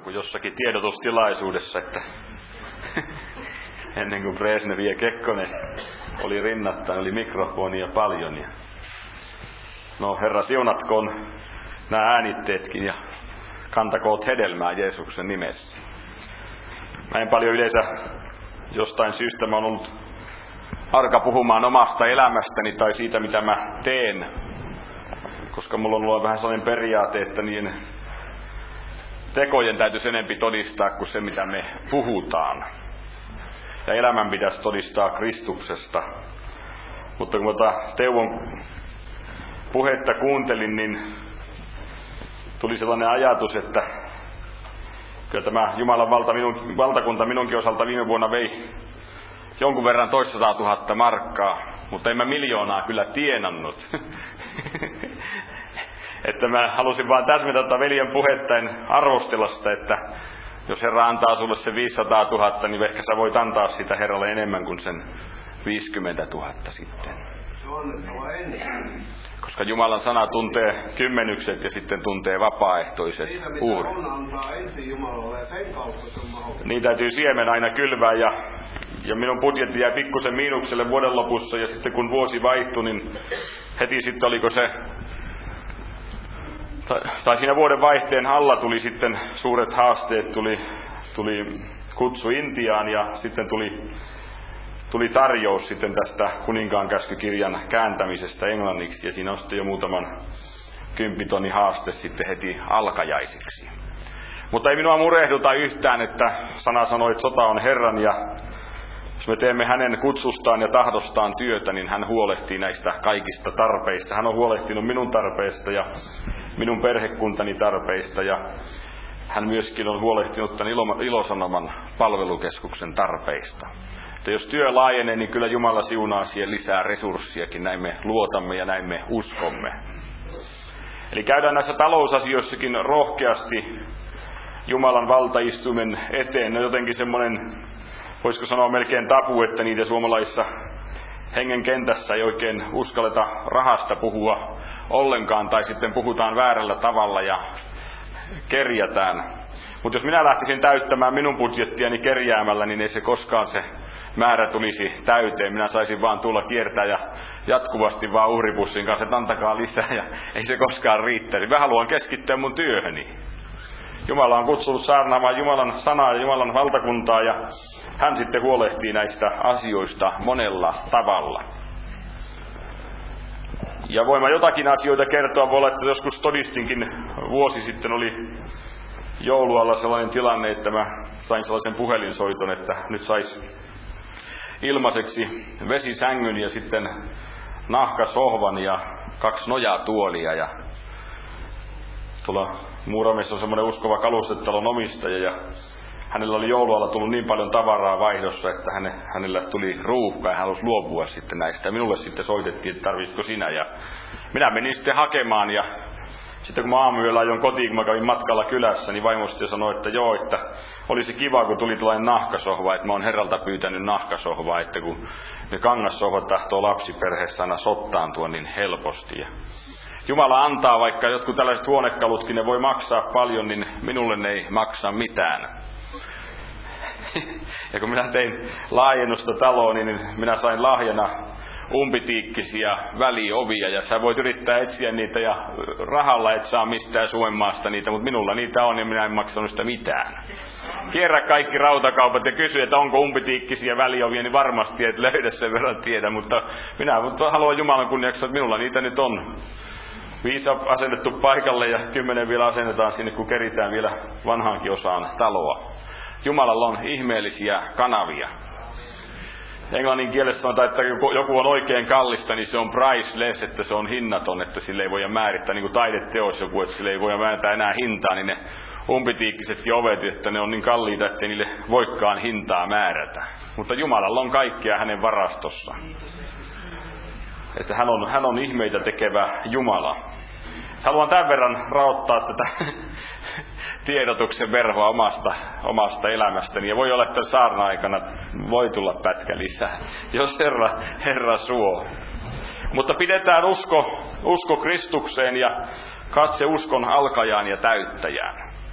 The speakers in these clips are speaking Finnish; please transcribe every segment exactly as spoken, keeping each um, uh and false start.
kuin jossakin tiedotustilaisuudessa, että ennen kuin Brezhnev ja Kekkonen oli rinnattain, oli mikrofonia paljon. Ja no Herra siunatkoon nämä äänitteetkin ja kantakoot hedelmää Jeesuksen nimessä. Mä en paljon yleensä jostain syystä mä oon ollut arka puhumaan omasta elämästäni tai siitä mitä mä teen, koska mulla on ollut vähän sellainen periaate, että niin tekojen täytyisi enempi todistaa kuin se mitä me puhutaan. Ja elämän pitäisi todistaa Kristuksesta. Mutta kun mä Teuvon puhetta kuuntelin, niin tuli sellainen ajatus, että kyllä tämä Jumalan valta, minun, valtakunta minunkin osalta viime vuonna vei jonkun verran toistasataa tuhatta markkaa, mutta en mä miljoonaa kyllä tienannut. Että mä halusin vaan täsmätä tätä veljen puhetta, en arvostella sitä, että jos Herra antaa sulle se viisisataa tuhatta, niin ehkä sä voit antaa sitä Herralle enemmän kuin sen viisikymmentä tuhatta sitten. Koska Jumalan sana tuntee kymmenykset ja sitten tuntee vapaaehtoiset uhrit. Niin täytyy siemen aina kylvää ja, ja minun budjetti jäi pikkusen miinukselle vuoden lopussa ja sitten kun vuosi vaihtui, niin heti sitten oliko se, tai siinä vuoden vaihteen alla tuli sitten suuret haasteet, tuli, tuli kutsu Intiaan ja sitten tuli Tuli tarjous sitten tästä kuninkaan käskykirjan kääntämisestä englanniksi ja siinä on sitten jo muutaman kymppitonni haaste sitten heti alkajaisiksi. Mutta ei minua murehduta yhtään, että sana sanoi, että sota on Herran ja jos me teemme hänen kutsustaan ja tahdostaan työtä, niin hän huolehtii näistä kaikista tarpeista. Hän on huolehtinut minun tarpeista ja minun perhekuntani tarpeista ja hän myöskin on huolehtinut tämän Ilosanoman palvelukeskuksen tarpeista. Että jos työ laajenee, niin kyllä Jumala siunaa siihen lisää resurssiakin, näin me luotamme ja näin me uskomme. Eli käydään näissä talousasioissakin rohkeasti Jumalan valtaistuimen eteen. No jotenkin semmoinen, voisiko sanoa melkein tabu, että niitä suomalaisissa hengen kentässä ei oikein uskalleta rahasta puhua ollenkaan, tai sitten puhutaan väärällä tavalla ja kerjätään. Mutta jos minä lähtisin täyttämään minun budjettiani kerjäämällä, niin ei se koskaan se määrä tulisi täyteen. Minä saisin vaan tulla kiertää ja jatkuvasti vaan uhripussin kanssa, että antakaa lisää ja ei se koskaan riittäisi. Mä haluan keskittyä mun työhöni. Jumala on kutsunut saarnaamaan Jumalan sanaa ja Jumalan valtakuntaa ja hän sitten huolehtii näistä asioista monella tavalla. Ja voin mä jotakin asioita kertoa, voi olla, että joskus todistinkin vuosi sitten oli joulualla sellainen tilanne, että mä sain sellaisen puhelinsoiton, että nyt sais ilmaiseksi vesisängyn ja sitten nahkasohvan ja kaksi nojatuolia. Ja tuolla Muuramessa on semmoinen uskova kalustetalon omistaja ja hänellä oli joulualla tullut niin paljon tavaraa vaihdossa, että häne, hänellä tuli ruuhka ja hän halusi luopua sitten näistä. Ja minulle sitten soitettiin, että tarvitsetko sinä. Ja minä menin sitten hakemaan ja sitten kun mä aamuyöllä ajoin kotiin, kun mä kävin matkalla kylässä, niin vaimo sitten sanoi, että joo, että olisi kiva, kun tuli tällainen nahkasohva, että mä oon Herralta pyytänyt nahkasohvaa, että kun ne kangassohvat tahtoo lapsiperheessä aina sottaantua niin helposti. Ja Jumala antaa, vaikka jotkut tällaiset huonekalutkin, ne voi maksaa paljon, niin minulle ne ei maksa mitään. Ja kun minä tein laajennusta taloon, niin minä sain lahjana umpitiikkisiä väliovia ja sä voit yrittää etsiä niitä ja rahalla et saa mistään Suomenmaasta niitä, mutta minulla niitä on ja minä en maksanut sitä mitään. Kierrä kaikki rautakaupat ja kysy, että onko umpitiikkisiä väliovia, niin varmasti et löydä sen verran tiedä, mutta minä haluan Jumalan kunniaksi, että minulla niitä nyt on. Viisi asennettu paikalle ja kymmenen vielä asennetaan sinne, kun keritään vielä vanhaankin osaan taloa. Jumalalla on ihmeellisiä kanavia. Englannin kielessä sanotaan, että joku on oikein kallista, niin se on priceless, että se on hinnaton, että sille ei voida määrittää, niin kuin taideteos joku, että sille ei voida määrittää enää hintaa, niin ne umpitiikkisetkin ovet, että ne on niin kalliita, ettei niille voikaan hintaa määrätä. Mutta Jumalalla on kaikkea hänen varastossa. Että hän on, hän on ihmeitä tekevä Jumala. Haluan tämän verran raottaa tätä tiedotuksen verhoa omasta, omasta elämästäni. Ja voi olla, että saarna-aikana voi tulla pätkä lisää, jos Herra, Herra suo. Mutta pidetään usko, usko Kristukseen ja katse uskon alkajaan ja täyttäjään.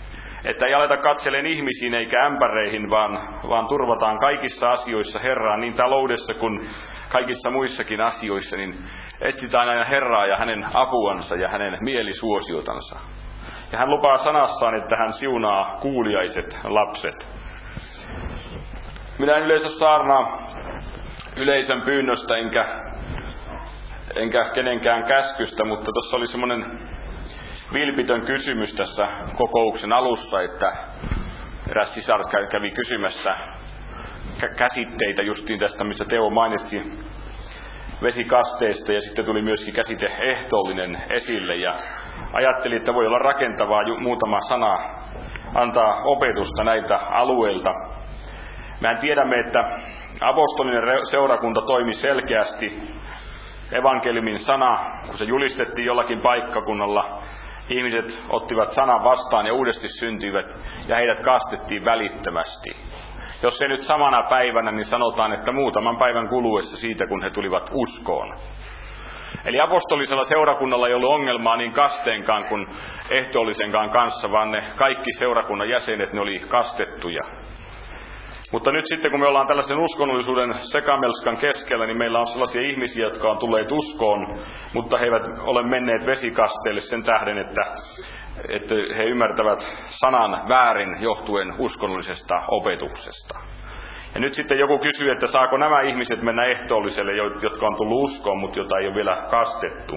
Että ei aleta katselemaan ihmisiin eikä ämpäreihin, vaan, vaan turvataan kaikissa asioissa Herraa, niin taloudessa kuin kaikissa muissakin asioissa, niin etsitään aina Herraa ja hänen apuansa ja hänen mielisuosiotansa. Ja hän lupaa sanassaan, että hän siunaa kuuliaiset lapset. Minä en yleensä saarnaa yleisön pyynnöstä enkä, enkä kenenkään käskystä, mutta tuossa oli semmoinen vilpitön kysymys tässä kokouksen alussa, että eräs sisar kävi kysymässä käsitteitä justiin tästä, mistä Teo mainitsi vesikasteesta, ja sitten tuli myöskin käsite ehtoollinen esille, ja ajattelin, että voi olla rakentavaa muutama sana antaa opetusta näitä alueilta. Mehän tiedämme, että apostolinen seurakunta toimi selkeästi evankeliumin sana, kun se julistettiin jollakin paikkakunnalla. Ihmiset ottivat sanan vastaan ja uudesti syntyivät, ja heidät kastettiin välittömästi. Jos ei nyt samana päivänä, niin sanotaan, että muutaman päivän kuluessa siitä, kun he tulivat uskoon. Eli apostolisella seurakunnalla ei ollut ongelmaa niin kasteenkaan kuin ehtoollisenkaan kanssa, vaan ne kaikki seurakunnan jäsenet, ne oli kastettuja. Mutta nyt sitten, kun me ollaan tällaisen uskonnollisuuden sekamelskan keskellä, niin meillä on sellaisia ihmisiä, jotka on tulleet uskoon, mutta he eivät ole menneet vesikasteelle sen tähden, että, että he ymmärtävät sanan väärin johtuen uskonnollisesta opetuksesta. Ja nyt sitten joku kysyy, että saako nämä ihmiset mennä ehtoolliselle, jotka on tullut uskoon, mutta jota ei ole vielä kastettu.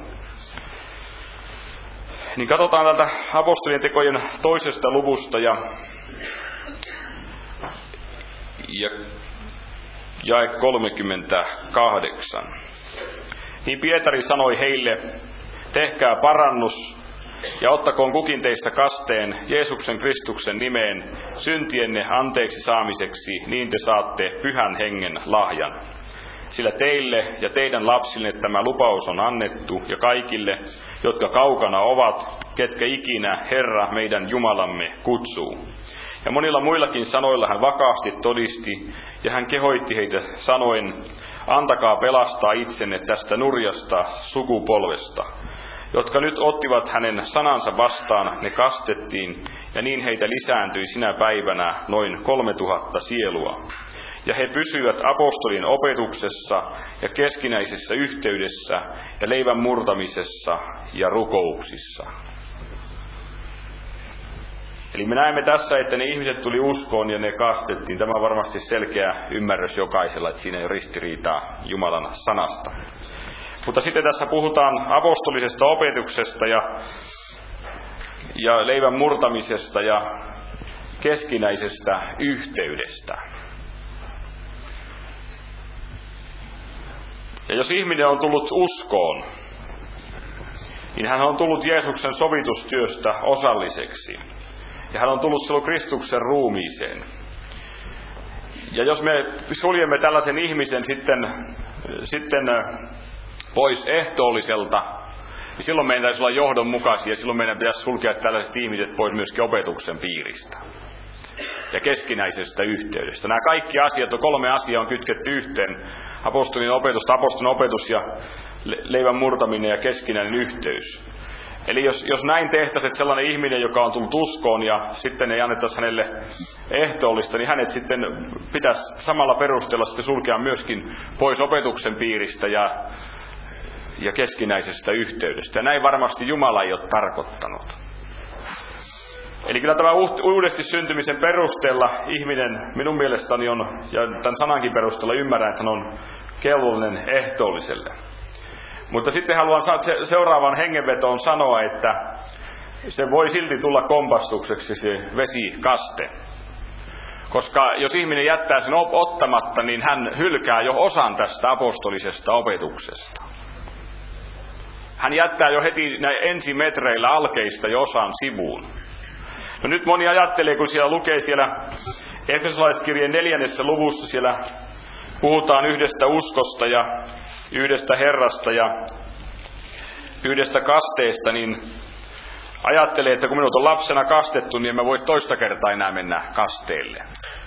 Niin katsotaan täältä apostolien tekojen toisesta luvusta ja Ja jae kolmekymmentäkahdeksan. Niin Pietari sanoi heille, tehkää parannus ja ottakoon kukin teistä kasteen Jeesuksen Kristuksen nimeen syntienne anteeksi saamiseksi, niin te saatte pyhän hengen lahjan. Sillä teille ja teidän lapsille tämä lupaus on annettu ja kaikille, jotka kaukana ovat, ketkä ikinä Herra meidän Jumalamme kutsuu. Ja monilla muillakin sanoilla hän vakaasti todisti, ja hän kehoitti heitä sanoen, antakaa pelastaa itsenne tästä nurjasta sukupolvesta. Jotka nyt ottivat hänen sanansa vastaan, ne kastettiin, ja niin heitä lisääntyi sinä päivänä noin kolme tuhatta sielua. Ja he pysyivät apostolin opetuksessa ja keskinäisessä yhteydessä ja leivän murtamisessa ja rukouksissa. Eli me näemme tässä, että ne ihmiset tuli uskoon ja ne kastettiin. Tämä on varmasti selkeä ymmärrys jokaisella, että siinä ei ole ristiriitaa Jumalan sanasta. Mutta sitten tässä puhutaan apostolisesta opetuksesta ja, ja leivän murtamisesta ja keskinäisestä yhteydestä. Ja jos ihminen on tullut uskoon, niin hän on tullut Jeesuksen sovitustyöstä osalliseksi. Ja hän on tullut silloin Kristuksen ruumiiseen. Ja jos me suljemme tällaisen ihmisen sitten, sitten pois ehtoolliselta, niin silloin meidän täytyy olla johdonmukaisia. Silloin meidän pitäisi sulkea tällaiset ihmiset pois myöskin opetuksen piiristä ja keskinäisestä yhteydestä. Nämä kaikki asiat, on kolme asiaa on kytketty yhteen. Apostolin opetus, apostolin opetus ja leivän murtaminen ja keskinäinen yhteys. Eli jos, jos näin tehtäisiin, että sellainen ihminen, joka on tullut uskoon ja sitten ei annettaisi hänelle ehtoollista, niin hänet sitten pitäisi samalla perusteella sitten sulkea myöskin pois opetuksen piiristä ja, ja keskinäisestä yhteydestä. Ja näin varmasti Jumala ei ole tarkoittanut. Eli kyllä tämä uudesti syntymisen perusteella ihminen minun mielestäni on, ja tämän sanankin perusteella ymmärrän, että hän on kelvollinen ehtoolliselle. Mutta sitten haluan seuraavan hengenvetoon sanoa, että se voi silti tulla kompastukseksi se vesikaste. Koska jos ihminen jättää sen ottamatta, niin hän hylkää jo osan tästä apostolisesta opetuksesta. Hän jättää jo heti ensimetreillä alkeista jo osan sivuun. No nyt moni ajattelee, kun siellä lukee siellä Efesolaiskirjeen neljännessä luvussa, siellä puhutaan yhdestä uskosta ja yhdestä Herrasta ja yhdestä kasteesta, niin ajattelee, että kun minut on lapsena kastettu, niin en mä voi toista kertaa enää mennä kasteelle.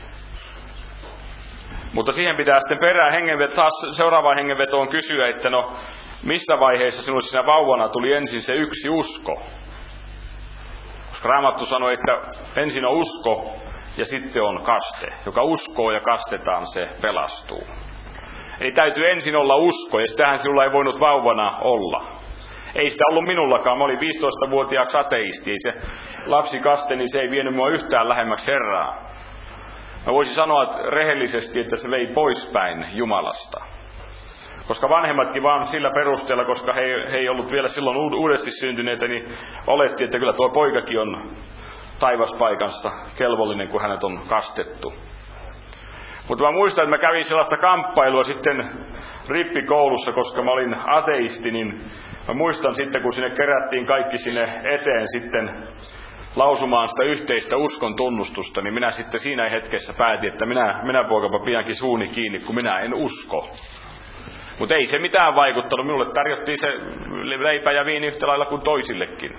Mutta siihen pitää sitten perään hengenveto, taas seuraavaan hengenvetoon kysyä, että no missä vaiheessa sinulle siinä vauvana tuli ensin se yksi usko? Koska Raamattu sanoi, että ensin on usko ja sitten on kaste. Joka uskoo ja kastetaan, se pelastuu. Eli täytyy ensin olla usko, ja sitähän sinulla ei voinut vauvana olla. Ei sitä ollut minullakaan. Mä olin viisitoistavuotiaaksi ateisti. Ei se lapsikaste, niin se ei vienyt mua yhtään lähemmäksi Herraa. Mä voisin sanoa että rehellisesti, että se vei poispäin Jumalasta. Koska vanhemmatkin vaan sillä perusteella, koska he, he ei ollut vielä silloin uudesti syntyneitä, niin oletti, että kyllä tuo poikakin on taivaspaikansa kelvollinen, kun hänet on kastettu. Mutta mä muistan, että mä kävin sellaista kamppailua sitten rippikoulussa, koska mä olin ateisti, niin mä muistan sitten, kun sinne kerättiin kaikki sinne eteen sitten lausumaan sitä yhteistä uskon tunnustusta, niin minä sitten siinä hetkessä päätin, että minä, minä poikapa piankin suuni kiinni, kun minä en usko. Mutta ei se mitään vaikuttanut. Minulle tarjottiin se leipä ja viini yhtä lailla kuin toisillekin.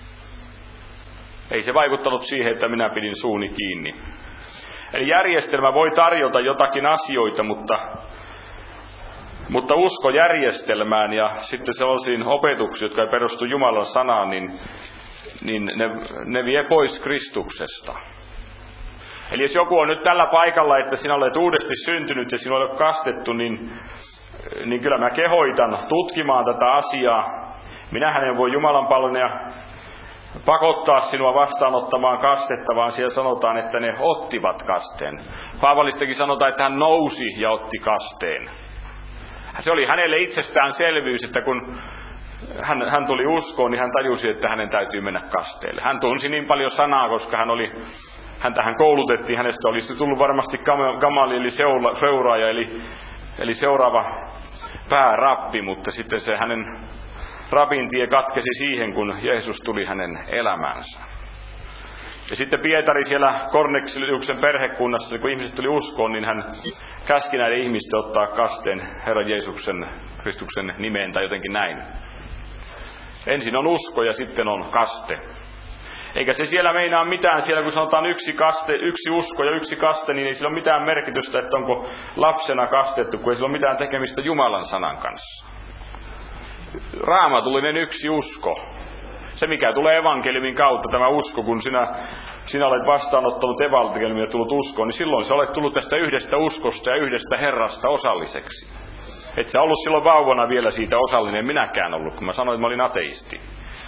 Ei se vaikuttanut siihen, että minä pidin suuni kiinni. Eli järjestelmä voi tarjota jotakin asioita, mutta, mutta usko järjestelmään ja sitten sellaisiin opetuksiin, jotka ei perustu Jumalan sanaan, niin, niin ne, ne vie pois Kristuksesta. Eli jos joku on nyt tällä paikalla, että sinä olet uudesti syntynyt ja sinua olet kastettu, niin, niin kyllä mä kehoitan tutkimaan tätä asiaa. Minähän en voi Jumalan palveluja pakottaa sinua vastaanottamaan kastetta, vaan siellä sanotaan, että ne ottivat kasteen. Paavalistakin sanotaan, että hän nousi ja otti kasteen. Se oli hänelle itsestäänselvyys, että kun hän, hän tuli uskoon, niin hän tajusi, että hänen täytyy mennä kasteelle. Hän tunsi niin paljon sanaa, koska hän oli, häntä hän koulutettiin, hänestä olisi tullut varmasti Gamalieli seuraaja, eli, eli seuraava päärappi, mutta sitten se hänen rabin tie katkesi siihen, kun Jeesus tuli hänen elämäänsä. Ja sitten Pietari siellä Korneliuksen perhekunnassa, kun ihmiset tuli uskoon, niin hän käski näiden ihmisten ottaa kasteen Herran Jeesuksen, Kristuksen nimeen tai jotenkin näin. Ensin on usko ja sitten on kaste. Eikä se siellä meinaa mitään, siellä kun sanotaan yksi, kaste, yksi usko ja yksi kaste, niin ei sillä ole mitään merkitystä, että onko lapsena kastettu, kun ei sillä ole mitään tekemistä Jumalan sanan kanssa. Raamatullinen yksi usko. Se mikä tulee evankeliumin kautta, tämä usko, kun sinä, sinä olet vastaanottanut evankeliumia ja tullut uskoon, niin silloin sä olet tullut tästä yhdestä uskosta ja yhdestä Herrasta osalliseksi. Et sä ollut silloin vauvana vielä siitä osallinen, minäkään ollut, kun mä sanoin, että mä olin ateisti.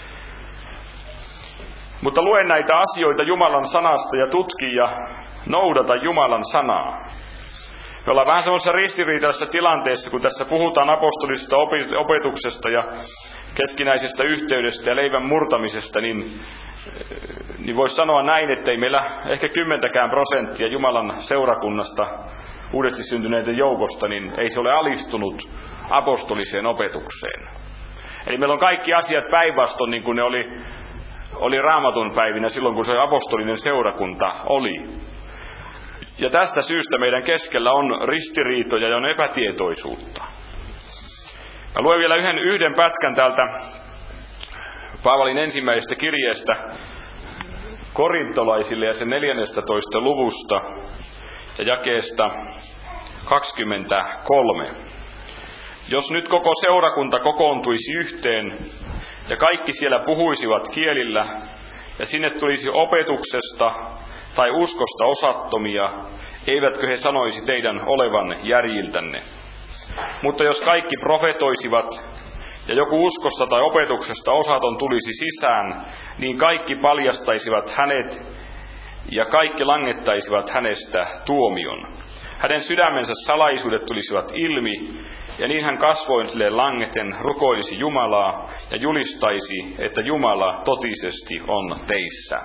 Mutta luen näitä asioita Jumalan sanasta ja tutki ja noudata Jumalan sanaa. Me ollaan vähän semmoisessa ristiriitaisessa tilanteessa, kun tässä puhutaan apostolisesta opetuksesta ja keskinäisestä yhteydestä ja leivän murtamisesta, niin, niin voisi sanoa näin, että ei meillä ehkä kymmentäkään prosenttia Jumalan seurakunnasta uudesti syntyneiden joukosta, niin ei se ole alistunut apostoliseen opetukseen. Eli meillä on kaikki asiat päinvastoin, niin kuin ne oli, oli Raamatun päivinä silloin, kun se apostolinen seurakunta oli. Ja tästä syystä meidän keskellä on ristiriitoja ja on epätietoisuutta. Mä luen vielä yhden, yhden pätkän täältä Paavalin ensimmäisestä kirjeestä korintolaisille ja sen neljännestätoista luvusta ja jakeesta kaksikymmentäkolme. Jos nyt koko seurakunta kokoontuisi yhteen ja kaikki siellä puhuisivat kielillä ja sinne tulisi opetuksesta tai uskosta osattomia, eivätkö he sanoisi teidän olevan järjiltänne? Mutta jos kaikki profetoisivat ja joku uskosta tai opetuksesta osaton tulisi sisään, niin kaikki paljastaisivat hänet ja kaikki langettaisivat hänestä tuomion. Hänen sydämensä salaisuudet tulisivat ilmi, ja niin hän kasvoin sille langeten rukoilisi Jumalaa ja julistaisi, että Jumala totisesti on teissä.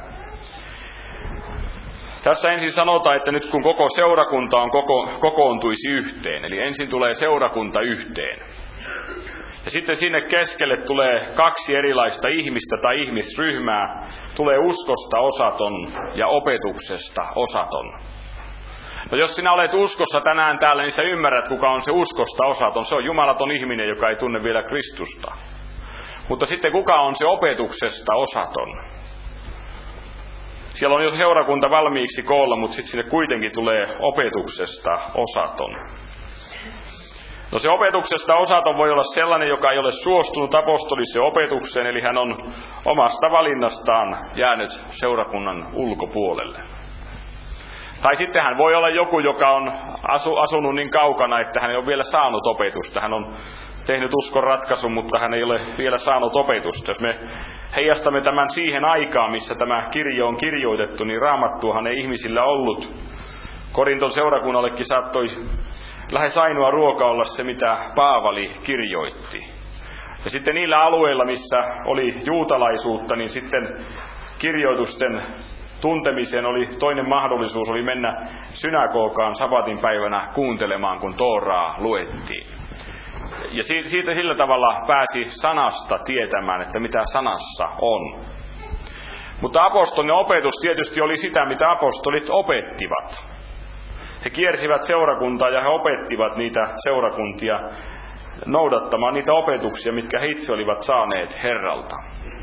Tässä ensin sanotaan, että nyt kun koko seurakunta on koko, kokoontuisi yhteen, eli ensin tulee seurakunta yhteen. Ja sitten sinne keskelle tulee kaksi erilaista ihmistä tai ihmisryhmää, tulee uskosta osaton ja opetuksesta osaton. No jos sinä olet uskossa tänään täällä, niin sä ymmärrät, kuka on se uskosta osaton. Se on jumalaton ihminen, joka ei tunne vielä Kristusta. Mutta sitten kuka on se opetuksesta osaton? Siellä on jo seurakunta valmiiksi koolla, mutta sitten sinne kuitenkin tulee opetuksesta osaton. No se opetuksesta osaton voi olla sellainen, joka ei ole suostunut apostoliseen opetukseen, eli hän on omasta valinnastaan jäänyt seurakunnan ulkopuolelle. Tai sitten hän voi olla joku, joka on asu, asunut niin kaukana, että hän ei ole vielä saanut opetusta. Hän on tehnyt uskon ratkaisun, mutta hän ei ole vielä saanut opetusta. Jos me heijastamme tämän siihen aikaan, missä tämä kirjo on kirjoitettu, niin Raamattuahan ei ihmisillä ollut. Korinton seurakunnallekin saattoi lähes ainoa ruoka olla se, mitä Paavali kirjoitti. Ja sitten niillä alueilla, missä oli juutalaisuutta, niin sitten kirjoitusten tuntemiseen oli toinen mahdollisuus, oli mennä synagogaan sabatin päivänä kuuntelemaan, kun Tooraa luettiin. Ja siitä sillä tavalla pääsi sanasta tietämään, että mitä sanassa on. Mutta apostolinen opetus tietysti oli sitä, mitä apostolit opettivat. He kiersivät seurakuntaa ja he opettivat niitä seurakuntia noudattamaan niitä opetuksia, mitkä he itse olivat saaneet Herralta.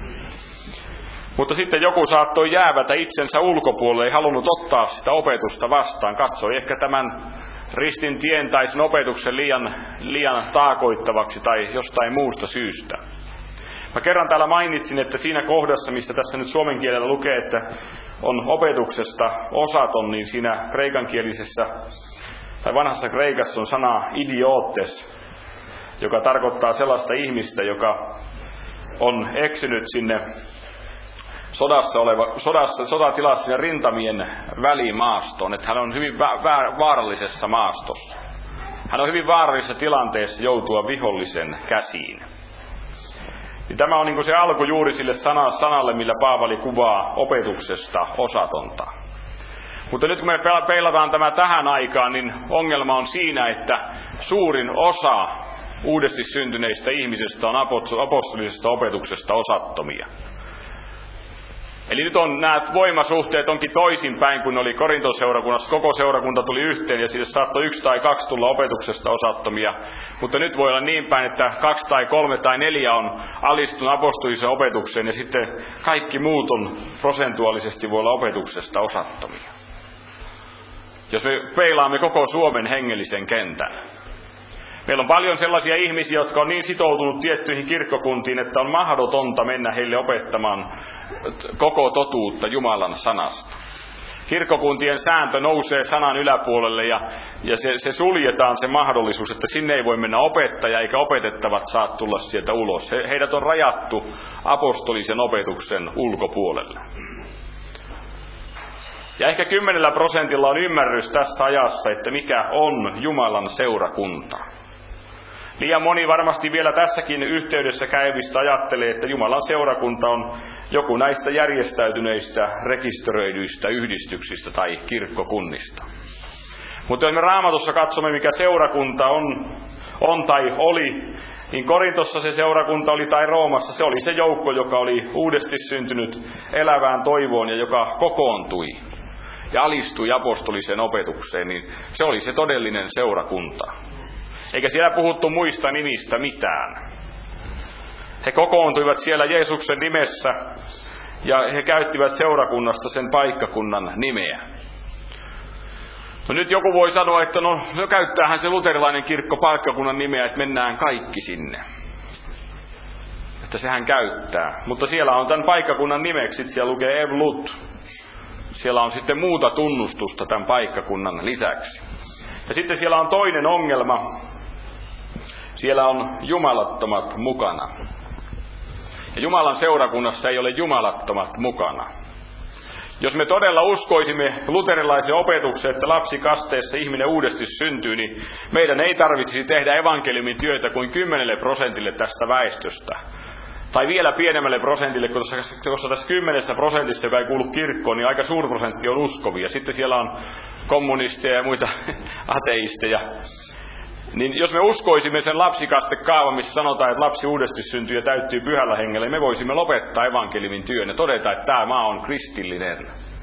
Mutta sitten joku saattoi jäävätä itsensä ulkopuolelle, ei halunnut ottaa sitä opetusta vastaan. Katsoi ehkä tämän ristin tien tai sen opetuksen liian, liian taakoittavaksi tai jostain muusta syystä. Mä kerran täällä mainitsin, että siinä kohdassa, missä tässä nyt suomen kielellä lukee, että on opetuksesta osaton, niin siinä kreikankielisessä tai vanhassa kreikassa on sana idiotes, joka tarkoittaa sellaista ihmistä, joka on eksynyt sinne sodassa oleva, sodassa, sodatilassa ja rintamien välimaastoon, että hän on hyvin va- va- vaarallisessa maastossa. Hän on hyvin vaarallisessa tilanteessa joutua vihollisen käsiin. Ja tämä on niin kuin se alku juuri sille sana, sanalle, millä Paavali kuvaa opetuksesta osatonta. Mutta nyt kun me peilataan tämä tähän aikaan, niin ongelma on siinä, että suurin osa uudesti syntyneistä ihmisistä on apostolisesta opetuksesta osattomia. Eli nyt on nämä voimasuhteet onkin toisinpäin, kun oli Korinton seurakunnassa. Koko seurakunta tuli yhteen ja sille saattoi yksi tai kaksi tulla opetuksesta osattomia. Mutta nyt voi olla niin päin, että kaksi tai kolme tai neljä on alistunut apostoliseen opetukseen ja sitten kaikki muut on prosentuaalisesti voi olla opetuksesta osattomia. Jos me peilaamme koko Suomen hengellisen kentän. Meillä on paljon sellaisia ihmisiä, jotka on niin sitoutunut tiettyihin kirkkokuntiin, että on mahdotonta mennä heille opettamaan koko totuutta Jumalan sanasta. Kirkkokuntien sääntö nousee sanan yläpuolelle ja, ja se, se suljetaan se mahdollisuus, että sinne ei voi mennä opettaja eikä opetettavat saa tulla sieltä ulos. He, heidät on rajattu apostolisen opetuksen ulkopuolelle. Ja ehkä kymmenellä prosentilla on ymmärrys tässä ajassa, että mikä on Jumalan seurakunta. Liian moni varmasti vielä tässäkin yhteydessä käyvistä ajattelee, että Jumalan seurakunta on joku näistä järjestäytyneistä, rekisteröidyistä yhdistyksistä tai kirkkokunnista. Mutta jos me Raamatussa katsomme, mikä seurakunta on, on tai oli, niin Korintossa se seurakunta oli tai Roomassa, se oli se joukko, joka oli uudesti syntynyt elävään toivoon ja joka kokoontui ja alistui apostoliseen opetukseen, niin se oli se todellinen seurakunta. Eikä siellä puhuttu muista nimistä mitään. He kokoontuivat siellä Jeesuksen nimessä ja he käyttivät seurakunnasta sen paikkakunnan nimeä. No nyt joku voi sanoa, että no, no käyttäähän se luterilainen kirkko paikkakunnan nimeä, että mennään kaikki sinne. Että sehän käyttää. Mutta siellä on tämän paikkakunnan nimeksi, siellä lukee Evlut. Siellä on sitten muuta tunnustusta tämän paikkakunnan lisäksi. Ja sitten siellä on toinen ongelma. Siellä on jumalattomat mukana. Ja Jumalan seurakunnassa ei ole jumalattomat mukana. Jos me todella uskoisimme luterilaisen opetuksen, että lapsikasteessa ihminen uudesti syntyy, niin meidän ei tarvitsisi tehdä evankeliumin työtä kuin kymmenelle prosentille tästä väestöstä. Tai vielä pienemmälle prosentille, koska tässä kymmenessä prosentissa, joka ei kuulu kirkkoon, niin aika suuri prosentti on uskovia. Sitten siellä on kommunisteja ja muita ateisteja. Niin jos me uskoisimme sen lapsikastekaavan, missä sanotaan, että lapsi uudesti syntyy ja täyttyy pyhällä hengellä, niin me voisimme lopettaa evankeliumin työn ja todeta, että tämä maa on kristillinen.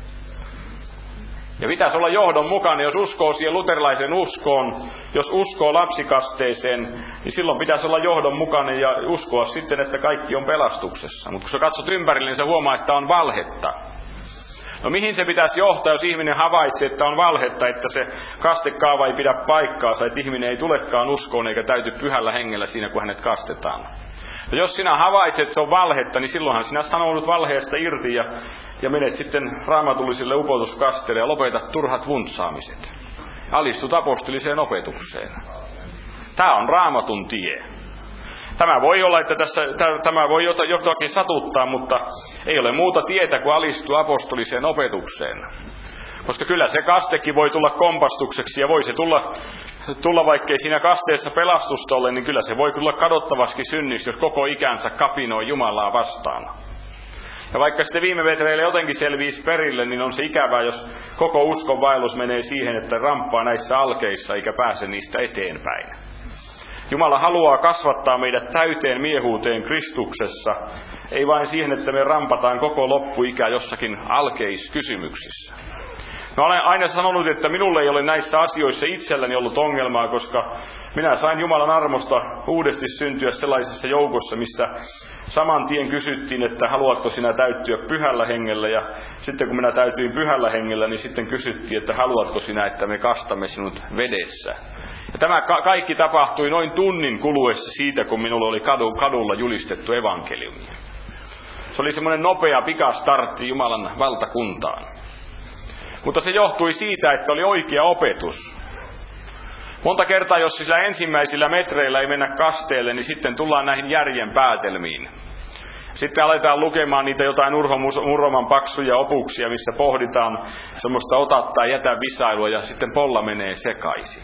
Ja pitäisi olla johdonmukainen, jos uskoo siihen luterilaiseen uskoon, jos uskoo lapsikasteeseen, niin silloin pitäisi olla johdonmukainen ja uskoa sitten, että kaikki on pelastuksessa. Mutta kun sä katsot ympärille, niin sä huomaa, että on valhetta. No mihin se pitäisi johtaa, jos ihminen havaitsee, että on valhetta, että se kastekaava ei pidä paikkaansa, että ihminen ei tulekaan uskoon eikä täyty pyhällä hengellä siinä, kun hänet kastetaan. No jos sinä havaitset, että se on valhetta, niin silloinhan sinä sanoudut valheesta irti ja, ja menet sitten raamatulliselle upotuskasteelle ja lopetat turhat vuntsaamiset. Alistut apostoliseen opetukseen. Tämä on raamatun tie. Tämä voi olla, että tässä, tämä voi jotakin satuttaa, mutta ei ole muuta tietä kuin alistua apostoliseen opetukseen. Koska kyllä se kastekin voi tulla kompastukseksi ja voi se tulla, tulla vaikkei siinä kasteessa pelastusta ole, niin kyllä se voi tulla kadottavasti synniksi, jos koko ikänsä kapinoi Jumalaa vastaan. Ja vaikka sitten viime metreillä jotenkin selviisi perille, niin on se ikävää, jos koko uskon vaellus menee siihen, että ramppaa näissä alkeissa eikä pääse niistä eteenpäin. Jumala haluaa kasvattaa meidät täyteen miehuuteen Kristuksessa, ei vain siihen, että me rampataan koko loppuikä jossakin alkeiskysymyksissä. Mä olen aina sanonut, että minulle ei ole näissä asioissa itselläni ollut ongelmaa, koska minä sain Jumalan armosta uudesti syntyä sellaisessa joukossa, missä saman tien kysyttiin, että haluatko sinä täyttyä pyhällä hengellä, ja sitten kun minä täytyin pyhällä hengellä, niin sitten kysyttiin, että haluatko sinä, että me kastamme sinut vedessä. Ja tämä ka- kaikki tapahtui noin tunnin kuluessa siitä, kun minulla oli kadu, kadulla julistettu evankeliumia. Se oli semmoinen nopea pikastartti Jumalan valtakuntaan. Mutta se johtui siitä, että oli oikea opetus. Monta kertaa, jos sillä ensimmäisillä metreillä ei mennä kasteelle, niin sitten tullaan näihin järjen päätelmiin. Sitten aletaan lukemaan niitä jotain Urho Murroman paksuja opuksia, missä pohditaan semmoista ota tai jätä visailua, ja sitten polla menee sekaisin.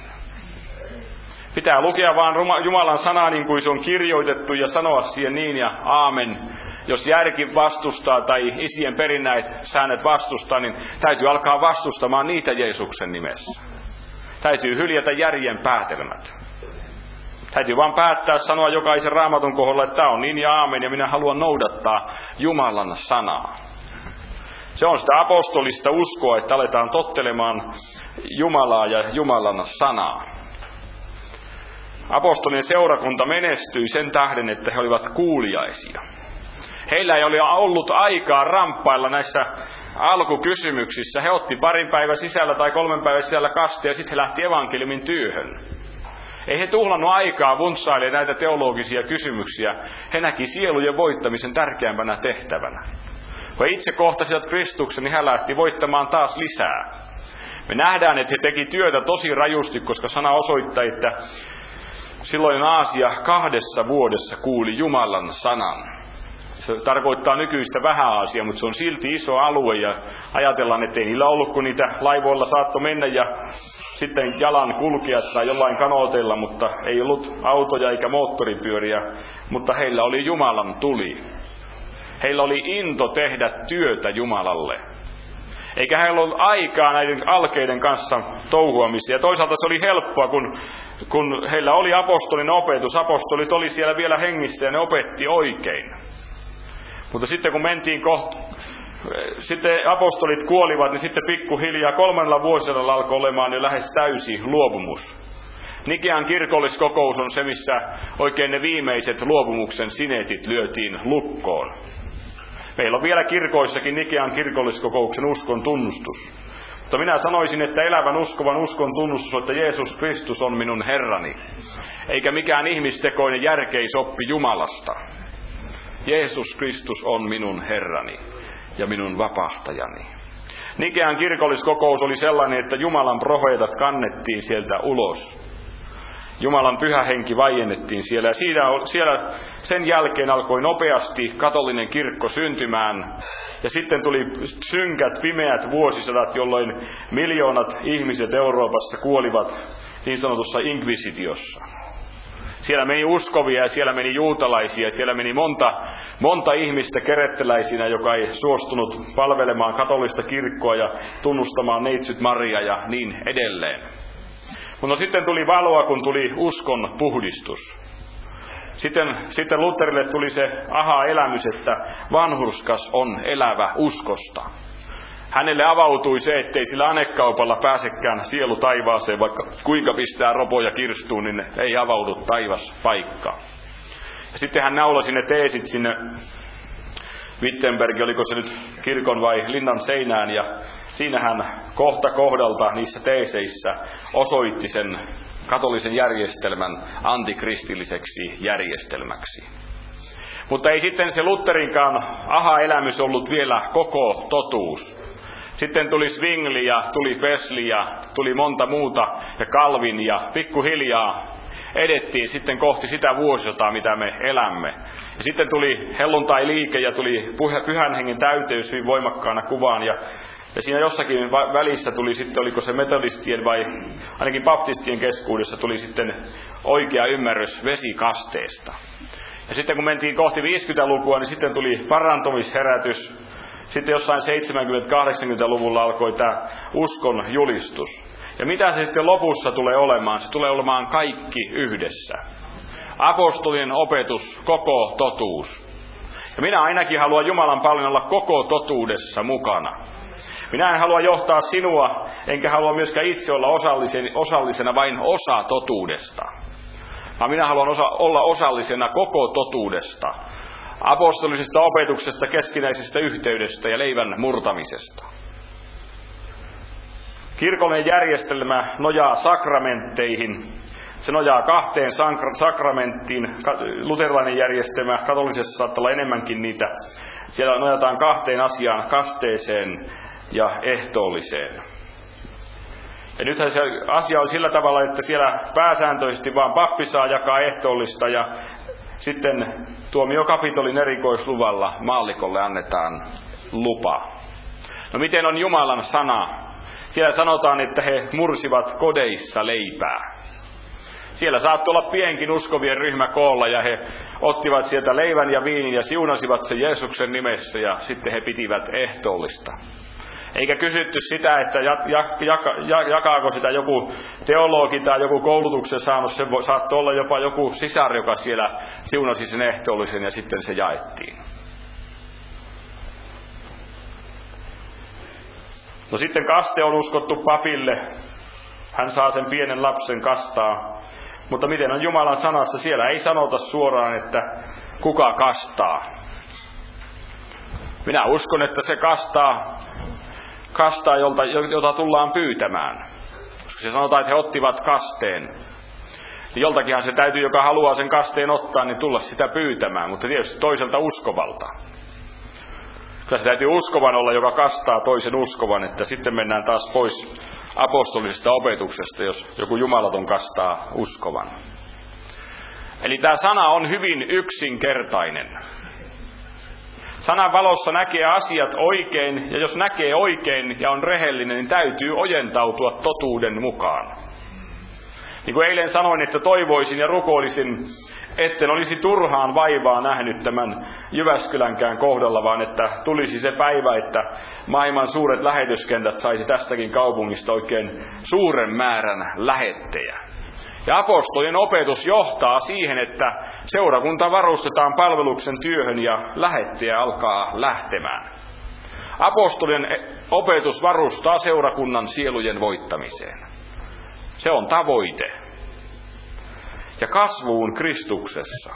Pitää lukea vaan Jumalan sanaa niin kuin se on kirjoitettu ja sanoa siihen niin ja aamen. Jos järki vastustaa tai isien perinnäit säännöt vastustaa, niin täytyy alkaa vastustamaan niitä Jeesuksen nimessä. Täytyy hyljätä järjen päätelmät. Täytyy vaan päättää sanoa jokaisen raamatun kohdalla, että tämä on niin ja aamen ja minä haluan noudattaa Jumalan sanaa. Se on sitä apostolista uskoa, että aletaan tottelemaan Jumalaa ja Jumalan sanaa. Apostolien seurakunta menestyi sen tähden, että he olivat kuuliaisia. Heillä ei ole ollut aikaa ramppailla näissä alkukysymyksissä. He otti parin päivän sisällä tai kolmen päivän sisällä kasteen ja sitten he lähti evankeliumin työhön. Ei he tuhlannut aikaa vuntsaille näitä teologisia kysymyksiä. He näki sielujen voittamisen tärkeämpänä tehtävänä. Kun he itse kohtasivat Kristuksen, niin hän lähti voittamaan taas lisää. Me nähdään, että he teki työtä tosi rajusti, koska sana osoittaa, että silloin Aasia kahdessa vuodessa kuuli Jumalan sanan. Se tarkoittaa nykyistä Vähä-Aasia, mutta se on silti iso alue ja ajatellaan, että ei niillä ollut, kun niitä laivoilla saatto mennä ja sitten jalan kulkea tai jollain kanooteilla, mutta ei ollut autoja eikä moottoripyöriä, mutta heillä oli Jumalan tuli. Heillä oli into tehdä työtä Jumalalle. Eikä heillä ollut aikaa näiden alkeiden kanssa touhuamiseen. Ja toisaalta se oli helppoa, kun, kun heillä oli apostolin opetus. Apostolit oli siellä vielä hengissä ja ne opetti oikein. Mutta sitten kun mentiin kohta, sitten apostolit kuolivat, niin sitten pikkuhiljaa kolmannella vuosisadalla alkoi olemaan jo lähes täysi luopumus. Nikean kirkolliskokous on se, missä oikein ne viimeiset luopumuksen sinetit lyötiin lukkoon. Meillä on vielä kirkoissakin Nikean kirkolliskokouksen uskon tunnustus. Mutta minä sanoisin, että elävän uskovan uskon tunnustus on, että Jeesus Kristus on minun Herrani. Eikä mikään ihmistekoinen järkeisoppi Jumalasta. Jeesus Kristus on minun Herrani ja minun vapahtajani. Nikean kirkolliskokous oli sellainen, että Jumalan profeetat kannettiin sieltä ulos. Jumalan pyhä henki vaiennettiin siellä ja siinä, siellä sen jälkeen alkoi nopeasti katolinen kirkko syntymään. Ja sitten tuli synkät, pimeät vuosisadat, jolloin miljoonat ihmiset Euroopassa kuolivat niin sanotussa inkvisitiossa. Siellä meni uskovia ja siellä meni juutalaisia ja siellä meni monta, monta ihmistä keretteläisinä, joka ei suostunut palvelemaan katolista kirkkoa ja tunnustamaan neitsyt Maria ja niin edelleen. Mutta sitten tuli valoa, kun tuli uskon puhdistus. Sitten, sitten Lutherille tuli se aha-elämys, että vanhurskas on elävä uskosta. Hänelle avautui se, ettei sillä anekaupalla pääsekään sielu taivaaseen, vaikka kuinka pistää ropoja kirstuun, niin ei avaudu taivas paikka. Ja sitten hän naulasi ne teesit sinne, Wittenberg, oliko se nyt kirkon vai linnan seinään, ja siinä hän kohta kohdalta niissä teeseissä osoitti sen katolisen järjestelmän antikristilliseksi järjestelmäksi. Mutta ei sitten se Lutherinkaan aha-elämys ollut vielä koko totuus. Sitten tuli Zwingli ja tuli Wesley ja tuli monta muuta ja Calvin, ja pikkuhiljaa edettiin sitten kohti sitä vuosisataa, mitä me elämme. Ja sitten tuli helluntai-liike ja tuli pyhän hengen täyteys hyvin voimakkaana kuvaan. Ja, ja siinä jossakin välissä tuli sitten, oliko se metodistien vai ainakin baptistien keskuudessa, tuli sitten oikea ymmärrys vesikasteesta. Ja sitten kun mentiin kohti viisikymmentälukua, niin sitten tuli parantumisherätys. Sitten jossain seitsemänkymmentä-kahdeksankymmentäluvulla alkoi tämä uskon julistus. Ja mitä se sitten lopussa tulee olemaan? Se tulee olemaan kaikki yhdessä. Apostolien opetus, koko totuus. Ja minä ainakin haluan Jumalan paljon olla koko totuudessa mukana. Minä en halua johtaa sinua, enkä halua myöskään itse olla osallisena vain osa totuudesta. Vaan minä haluan osa, olla osallisena koko totuudesta. Apostolisesta opetuksesta, keskinäisestä yhteydestä ja leivän murtamisesta. Kirkollinen järjestelmä nojaa sakramentteihin. Se nojaa kahteen sakramenttiin. Luterilainen järjestelmä, katolisessa saattaa olla enemmänkin niitä. Siellä nojataan kahteen asiaan, kasteeseen ja ehtoolliseen. Ja nythän se asia on sillä tavalla, että siellä pääsääntöisesti vaan pappi saa jakaa ehtoollista, ja sitten tuomiokapitolin erikoisluvalla maallikolle annetaan lupa. No miten on Jumalan sana? Siellä sanotaan, että he mursivat kodeissa leipää. Siellä saattoi olla pienkin uskovien ryhmä koolla, ja he ottivat sieltä leivän ja viinin ja siunasivat sen Jeesuksen nimessä, ja sitten he pitivät ehtoollista. Eikä kysytty sitä, että jakaako sitä joku teologi tai joku koulutuksen saanut. Se saattoi olla jopa joku sisar, joka siellä siunasi sen ehtoollisen, ja sitten se jaettiin. No sitten kaste on uskottu papille. Hän saa sen pienen lapsen kastaa. Mutta miten on Jumalan sanassa? Siellä ei sanota suoraan, että kuka kastaa. Minä uskon, että se kastaa, kastaa jolta, jota tullaan pyytämään. Koska se sanotaan, että he ottivat kasteen. Niin joltakinhan se täytyy, joka haluaa sen kasteen ottaa, niin tulla sitä pyytämään. Mutta tietysti toiselta uskovalta. Kyllä se täytyy uskovan olla, joka kastaa toisen uskovan, että sitten mennään taas pois apostolisesta opetuksesta, jos joku jumalaton kastaa uskovan. Eli tämä sana on hyvin yksinkertainen. Sanan valossa näkee asiat oikein, ja jos näkee oikein ja on rehellinen, niin täytyy ojentautua totuuden mukaan. Niin kuin eilen sanoin, että toivoisin ja rukoilisin, etten olisi turhaan vaivaa nähnyt tämän Jyväskylänkään kohdalla, vaan että tulisi se päivä, että maailman suuret lähetyskentät saisi tästäkin kaupungista oikein suuren määrän lähettejä. Ja apostolien opetus johtaa siihen, että seurakunta varustetaan palveluksen työhön ja lähettejä alkaa lähtemään. Apostolien opetus varustaa seurakunnan sielujen voittamiseen. Se on tavoite. Ja kasvuun Kristuksessa.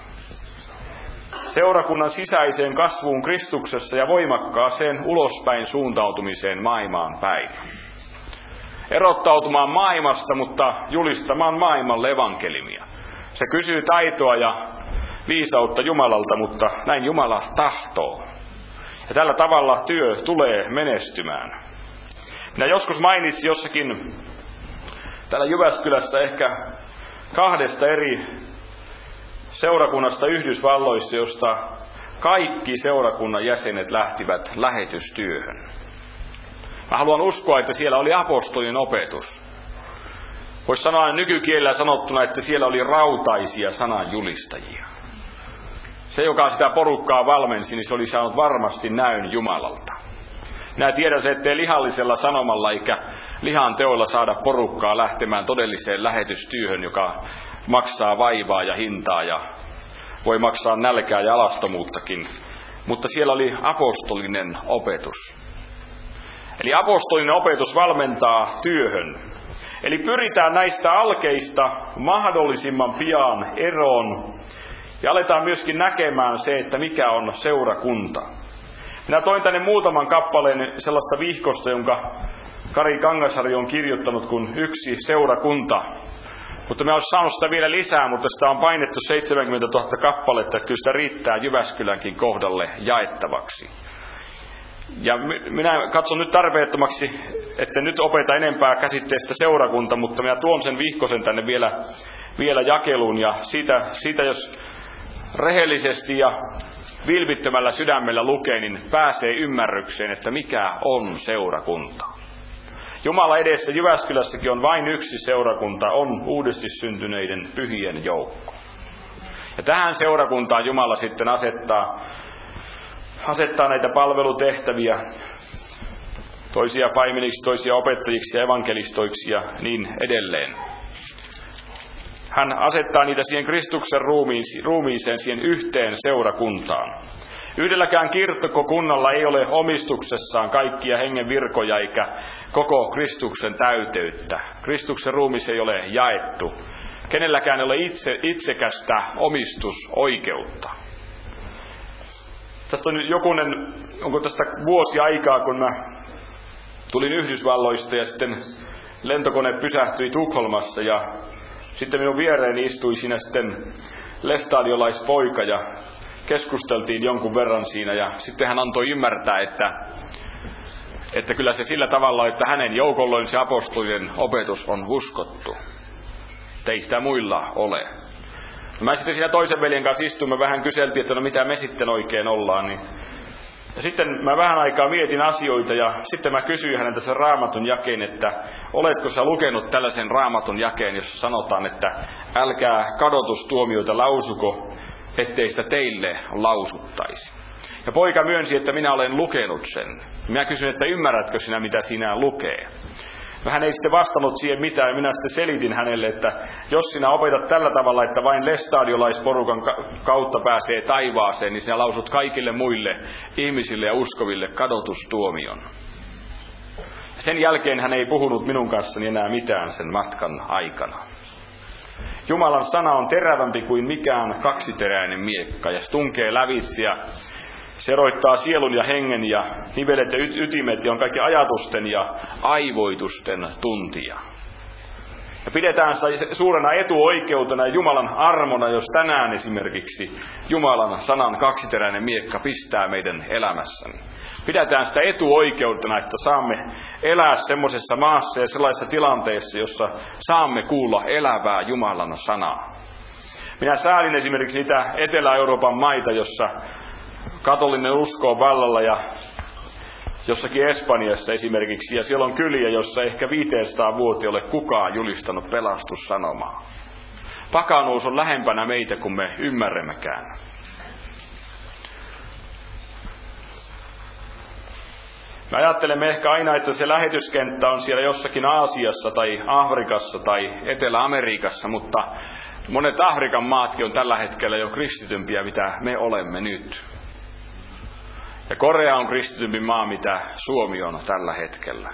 Seurakunnan sisäiseen kasvuun Kristuksessa ja voimakkaaseen ulospäin suuntautumiseen maailmaan päin. Erottautumaan maailmasta, mutta julistamaan maailmalle evankelimia. Se kysyy taitoa ja viisautta Jumalalta, mutta näin Jumala tahtoo. Ja tällä tavalla työ tulee menestymään. Minä joskus mainitsin jossakin täällä Jyväskylässä ehkä kahdesta eri seurakunnasta Yhdysvalloissa, josta kaikki seurakunnan jäsenet lähtivät lähetystyöhön. Mä haluan uskoa, että siellä oli apostolien opetus. Voisi sanoa nykykielellä sanottuna, että siellä oli rautaisia sananjulistajia. Se, joka sitä porukkaa valmensi, niin se oli saanut varmasti näyn Jumalalta. Minä tiedän se, ettei lihallisella sanomalla eikä lihan teoilla saada porukkaa lähtemään todelliseen lähetystyöhön, joka maksaa vaivaa ja hintaa ja voi maksaa nälkää ja alastomuuttakin. Mutta siellä oli apostolinen opetus. Eli apostolinen opetus valmentaa työhön. Eli pyritään näistä alkeista mahdollisimman pian eroon ja aletaan myöskin näkemään se, että mikä on seurakunta. Minä toin tänne muutaman kappaleen sellaista vihkosta, jonka Kari Kangasharju on kirjoittanut kuin Yksi seurakunta. Mutta me olisi saanut sitä vielä lisää, mutta sitä on painettu seitsemänkymmentätuhatta kappaletta, että kyllä sitä riittää Jyväskylänkin kohdalle jaettavaksi. Ja minä katson nyt tarpeettomaksi, että nyt opeta enempää käsitteestä seurakunta, mutta minä tuon sen vihkosen tänne vielä, vielä jakeluun. Ja siitä, siitä jos rehellisesti ja vilpittömällä sydämellä lukee, niin pääsee ymmärrykseen, että mikä on seurakunta. Jumala edessä Jyväskylässäkin on vain yksi seurakunta, on uudesti syntyneiden pyhien joukko. Ja tähän seurakuntaan Jumala sitten asettaa, asettaa näitä palvelutehtäviä, toisia paimeniksi, toisia opettajiksi ja evankelistoiksi ja niin edelleen. Hän asettaa niitä siihen Kristuksen ruumiiseen, siihen yhteen seurakuntaan. Yhdelläkään kirkkokunnalla ei ole omistuksessaan kaikkia hengen virkoja eikä koko Kristuksen täyteyttä. Kristuksen ruumis ei ole jaettu. Kenelläkään ei ole itse, itsekästä omistusoikeutta. Tästä on nyt jokunen, onko tästä vuosi aikaa, kun mä tulin Yhdysvalloista ja sitten lentokone pysähtyi Tukholmassa ja sitten minun viereeni istui siinä sitten lestadiolaispoika ja keskusteltiin jonkun verran siinä ja sitten hän antoi ymmärtää, että, että kyllä se sillä tavalla, että hänen joukolloin se apostolien opetus on uskottu. Ei sitä muilla ole. Mä sitten siinä toisen veljen kanssa istuimme, vähän kyseltiin, että no mitä me sitten oikein ollaan. Niin. Ja sitten mä vähän aikaa mietin asioita ja sitten mä kysyin häneltä sen raamatun jakeen, että oletko sä lukenut tällaisen raamatun jakeen, jossa sanotaan, että älkää kadotustuomioita lausuko, ettei sitä teille lausuttaisi. Ja poika myönsi, että minä olen lukenut sen. Minä kysyin, että ymmärrätkö sinä, mitä sinä lukee. Hän ei sitten vastannut siihen mitään, ja minä sitten selitin hänelle, että jos sinä opetat tällä tavalla, että vain lestadiolaisporukan kautta pääsee taivaaseen, niin sinä lausut kaikille muille ihmisille ja uskoville kadotustuomion. Sen jälkeen hän ei puhunut minun kanssani enää mitään sen matkan aikana. Jumalan sana on terävämpi kuin mikään kaksiteräinen miekka, ja se tunkee lävitse ja se eroittaa sielun ja hengen ja nivelet ja ytimet ja on kaikki ajatusten ja aivoitusten tuntija. Ja pidetään sitä suurena etuoikeutena ja Jumalan armona, jos tänään esimerkiksi Jumalan sanan kaksiteräinen miekka pistää meidän elämässäni. Pidetään sitä etuoikeutena, että saamme elää semmoisessa maassa ja sellaisessa tilanteessa, jossa saamme kuulla elävää Jumalan sanaa. Minä säälin esimerkiksi niitä Etelä-Euroopan maita, jossa katolinen usko on vallalla ja jossakin Espanjassa esimerkiksi, ja siellä on kyliä, jossa ehkä viisisataa vuotta ei ole kukaan julistanut pelastussanomaa. Pakanuus on lähempänä meitä kuin me ymmärrämmekään. Me ajattelemme ehkä aina, että se lähetyskenttä on siellä jossakin Aasiassa tai Afrikassa tai Etelä-Amerikassa, mutta monet Afrikan maatkin on tällä hetkellä jo kristitympiä, mitä me olemme nyt. Ja Korea on kristitympi maa, mitä Suomi on tällä hetkellä.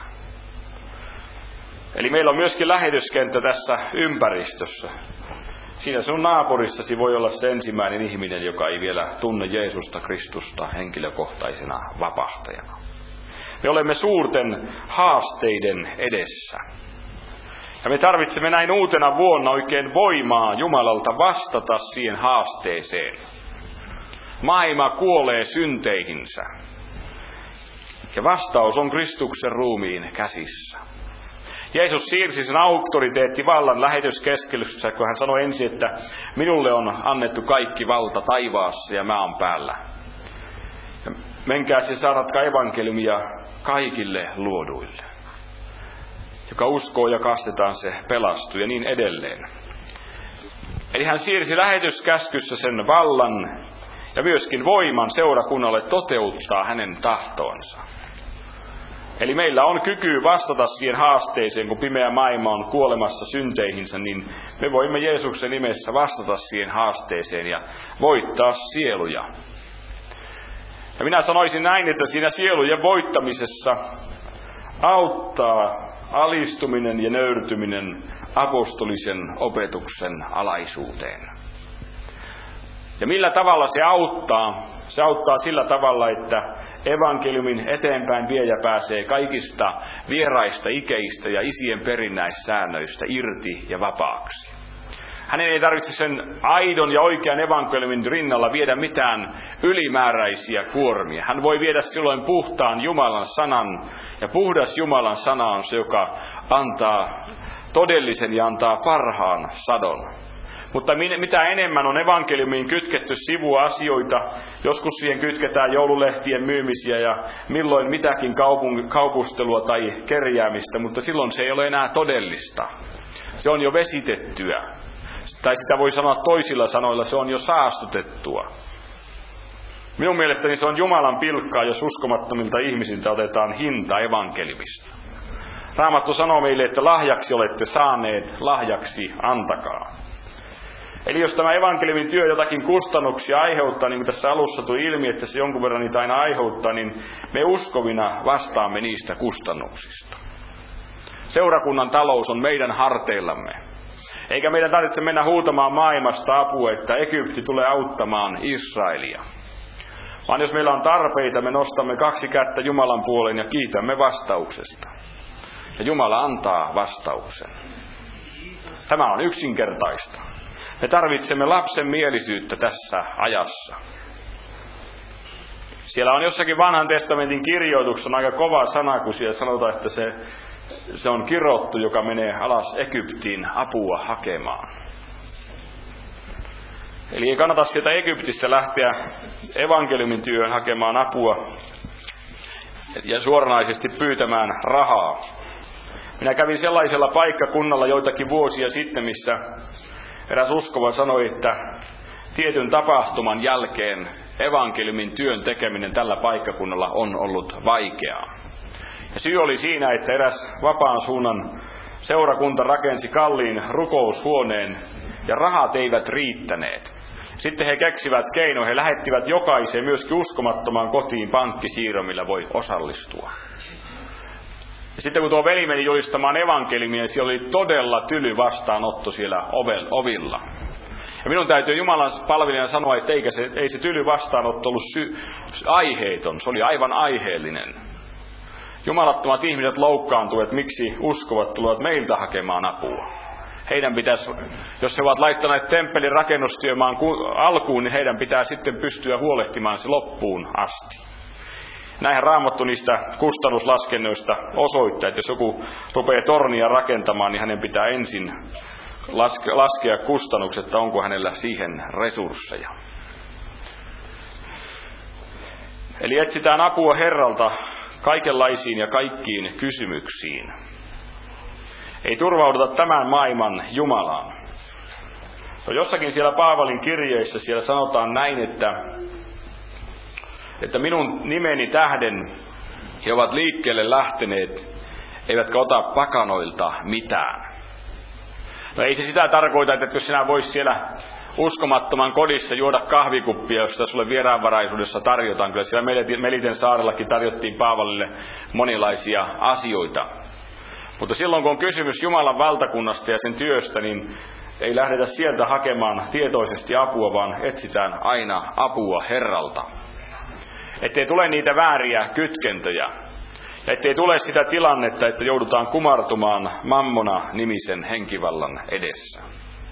Eli meillä on myöskin lähetyskenttä tässä ympäristössä. Siinä sun naapurissasi voi olla se ensimmäinen ihminen, joka ei vielä tunne Jeesusta Kristusta henkilökohtaisena vapahtajana. Me olemme suurten haasteiden edessä. Ja me tarvitsemme näin uutena vuonna oikein voimaa Jumalalta vastata siihen haasteeseen. Maailma kuolee synteihinsä. Ja vastaus on Kristuksen ruumiin käsissä. Jeesus siirsi sen auktoriteettivallan lähetyskeskelyssä, kun hän sanoi ensin, että minulle on annettu kaikki valta taivaassa ja maan päällä. Ja menkää se saadatkaa evankeliumia kaikille luoduille. Joka uskoo ja kastetaan, se pelastuu ja niin edelleen. Eli hän siirsi lähetyskäskyssä sen vallan ja myöskin voiman seurakunnalle toteuttaa hänen tahtoonsa. Eli meillä on kyky vastata siihen haasteeseen, kun pimeä maailma on kuolemassa synteihinsä, niin me voimme Jeesuksen nimessä vastata siihen haasteeseen ja voittaa sieluja. Ja minä sanoisin näin, että siinä sielujen voittamisessa auttaa alistuminen ja nöyrtyminen apostolisen opetuksen alaisuuteen. Ja millä tavalla se auttaa? Se auttaa sillä tavalla, että evankeliumin eteenpäin viejä pääsee kaikista vieraista ikeistä ja isien perinnäissäännöistä irti ja vapaaksi. Hänen ei tarvitse sen aidon ja oikean evankeliumin rinnalla viedä mitään ylimääräisiä kuormia. Hän voi viedä silloin puhtaan Jumalan sanan, ja puhdas Jumalan sana on se, joka antaa todellisen ja antaa parhaan sadon. Mutta mitä enemmän on evankeliumiin kytketty sivuasioita, joskus siihen kytketään joululehtien myymisiä ja milloin mitäkin kaupung- kaupustelua tai kerjäämistä, mutta silloin se ei ole enää todellista. Se on jo vesitettyä. Tai sitä voi sanoa toisilla sanoilla, se on jo saastutettua. Minun mielestäni se on Jumalan pilkkaa, jos uskomattomilta ihmisiltä otetaan hinta evankeliumista. Raamattu sanoo meille, että lahjaksi olette saaneet, lahjaksi antakaa. Eli jos tämä evankeliumin työ jotakin kustannuksia aiheuttaa, niin kuin tässä alussa tuli ilmi, että se jonkun verran niitä aina aiheuttaa, niin me uskovina vastaamme niistä kustannuksista. Seurakunnan talous on meidän harteillamme. Eikä meidän tarvitse mennä huutamaan maailmasta apua, että Egypti tulee auttamaan Israelia. Vaan jos meillä on tarpeita, me nostamme kaksi kättä Jumalan puoleen ja kiitämme vastauksesta. Ja Jumala antaa vastauksen. Tämä on yksinkertaista. Me tarvitsemme lapsenmielisyyttä tässä ajassa. Siellä on jossakin vanhan testamentin kirjoituksessa aika kova sana, kun siellä sanotaan, että se, se on kirottu, joka menee alas Egyptiin apua hakemaan. Eli ei kannata sieltä Egyptistä lähteä evankeliumin työhön hakemaan apua ja suoranaisesti pyytämään rahaa. Minä kävin sellaisella paikkakunnalla joitakin vuosia sitten, missä eräs uskova sanoi, että tietyn tapahtuman jälkeen evankeliumin työn tekeminen tällä paikkakunnalla on ollut vaikeaa. Ja syy oli siinä, että eräs vapaan suunnan seurakunta rakensi kalliin rukoushuoneen ja rahat eivät riittäneet. Sitten he keksivät keino, he lähettivät jokaiseen myöskin uskomattomaan kotiin pankkisiirron, millä voi osallistua. Ja sitten kun tuo veli meni julistamaan evankeliumia, siellä oli todella tyly vastaanotto siellä ovilla. Ja minun täytyy Jumalan palvelijana sanoa, että eikä se, ei se tyly vastaanotto ollut sy- aiheeton, se oli aivan aiheellinen. Jumalattomat ihmiset loukkaantuivat, miksi uskovat tulevat meiltä hakemaan apua. Heidän pitäisi, jos he ovat laittaneet temppelin rakennustyömaan alkuun, niin heidän pitää sitten pystyä huolehtimaan se loppuun asti. Näinhän Raamattu niistä kustannuslaskennoista osoittaa, että jos joku rupeaa tornia rakentamaan, niin hänen pitää ensin laske, laskea kustannukset, että onko hänellä siihen resursseja. Eli etsitään apua Herralta kaikenlaisiin ja kaikkiin kysymyksiin. Ei turvauduta tämän maailman Jumalaan. No jossakin siellä Paavalin kirjeissä siellä sanotaan näin, että että minun nimeni tähden he ovat liikkeelle lähteneet, eivätkä ota pakanoilta mitään. No ei se sitä tarkoita, että jos sinä vois siellä uskomattoman kodissa juoda kahvikuppia, josta sulle vieraanvaraisuudessa tarjotaan. Kyllä siellä Meliten saarellakin tarjottiin Paavalille monilaisia asioita. Mutta silloin kun on kysymys Jumalan valtakunnasta ja sen työstä, niin ei lähdetä sieltä hakemaan tietoisesti apua, vaan etsitään aina apua Herralta. Ettei tule niitä vääriä kytkentöjä. Ja ettei tule sitä tilannetta, että joudutaan kumartumaan Mammona-nimisen henkivallan edessä.